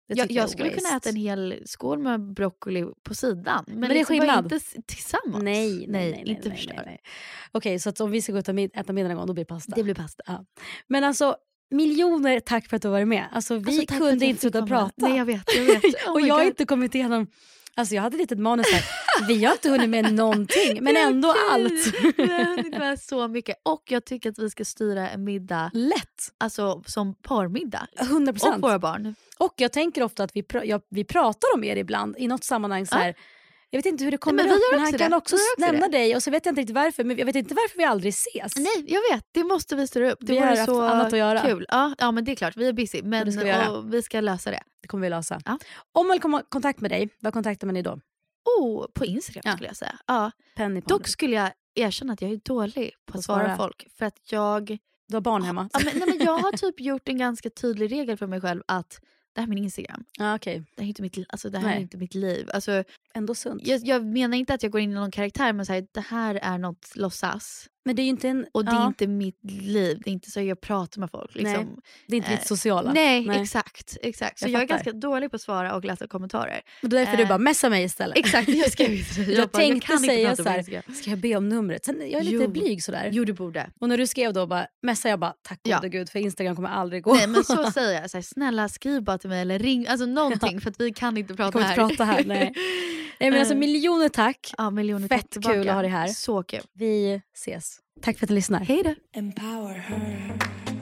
Det jag, jag, jag skulle waste. kunna äta en hel skål med broccoli på sidan. Men, men det är liksom skillnad. Inte tillsammans. Nej, nej, nej, nej, inte nej, förstår. nej, nej. Okej, så att om vi ska gå ut och mid- äta middag någon gång, då blir det pasta. Det blir pasta. Ja. Men alltså, miljoner tack för att du var med. Alltså, vi Alltså, tack för att kunde jag inte fick sluta komma. prata. Nej, jag vet. Jag vet. Oh och my jag har God. inte kommit igenom... Alltså jag hade ett litet manus här. Vi har inte hunnit med någonting, men ändå Okej. allt. Vi har hunnit med så mycket. Och jag tycker att vi ska styra en middag. Lätt. Alltså som parmiddag. hundra procent. Och våra barn. Och jag tänker ofta att vi, pr- jag, vi pratar om er ibland i något sammanhang så här. Jag vet inte hur det kommer Nej, men vi upp, gör men han också kan det. också Vi gör också nämna det. dig och så vet jag inte riktigt varför, men jag vet inte varför vi aldrig ses. Nej, jag vet. Det måste vi styra upp. Det Vi har vore haft så annat att göra. kul. Ja, ja, men det är klart. Vi är busy. Men det ska vi göra. och vi ska lösa det. Det kommer vi lösa. Ja. Om man vill komma i kontakt med dig, vad kontaktar man dig då? Oh, på Instagram Ja. skulle jag säga. Ja. Penny Dock skulle jag erkänna att jag är dålig på att svara svara. folk. För att jag... Du har barn hemma. Ja, men, nej, men jag har typ gjort en ganska tydlig regel för mig själv att det här är min Instagram. Ja, okej. Det här är inte mitt, alltså, det här Nej. är inte mitt liv. Alltså, Ändå sunt. jag, jag menar inte att jag går in i någon karaktär, men så här, det här är något låtsas. Men det är ju inte en... Och det ja, är inte mitt liv. Det är inte så jag pratar med folk. Liksom. Nej, det är inte Eh, ditt sociala. Nej, Nej. exakt. exakt. Så Jag jag, är fattar. ganska dålig på att svara och läsa kommentarer. Men då är därför du Eh, bara messa mig istället. Exakt, jag ska jag, Jag bara, tänkte kan inte säga prata så på här, Instagram. ska jag be om numret? Sen, jag är lite Jo. blyg sådär. Jo, du borde. Och när du skrev då bara, messa jag bara, tack Ja. gode gud, för Instagram kommer aldrig gå. Nej, men så säger jag. Så här, snälla skriv bara till mig eller ring. Alltså någonting, för att vi kan inte Vi prata kommer här. inte prata här. Nej. Nej, men alltså Eh. miljoner tack. Ja, miljoner Fett tack tillbaka. kul att ha dig här. Så kul. Vi ses. Tack för att du lyssnar. Hej då. Empower her.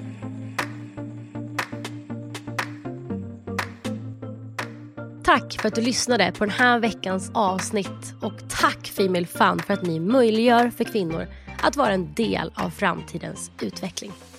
Tack för att du lyssnade på den här veckans avsnitt. Och tack Female Fun för att ni möjliggör för kvinnor att vara en del av framtidens utveckling.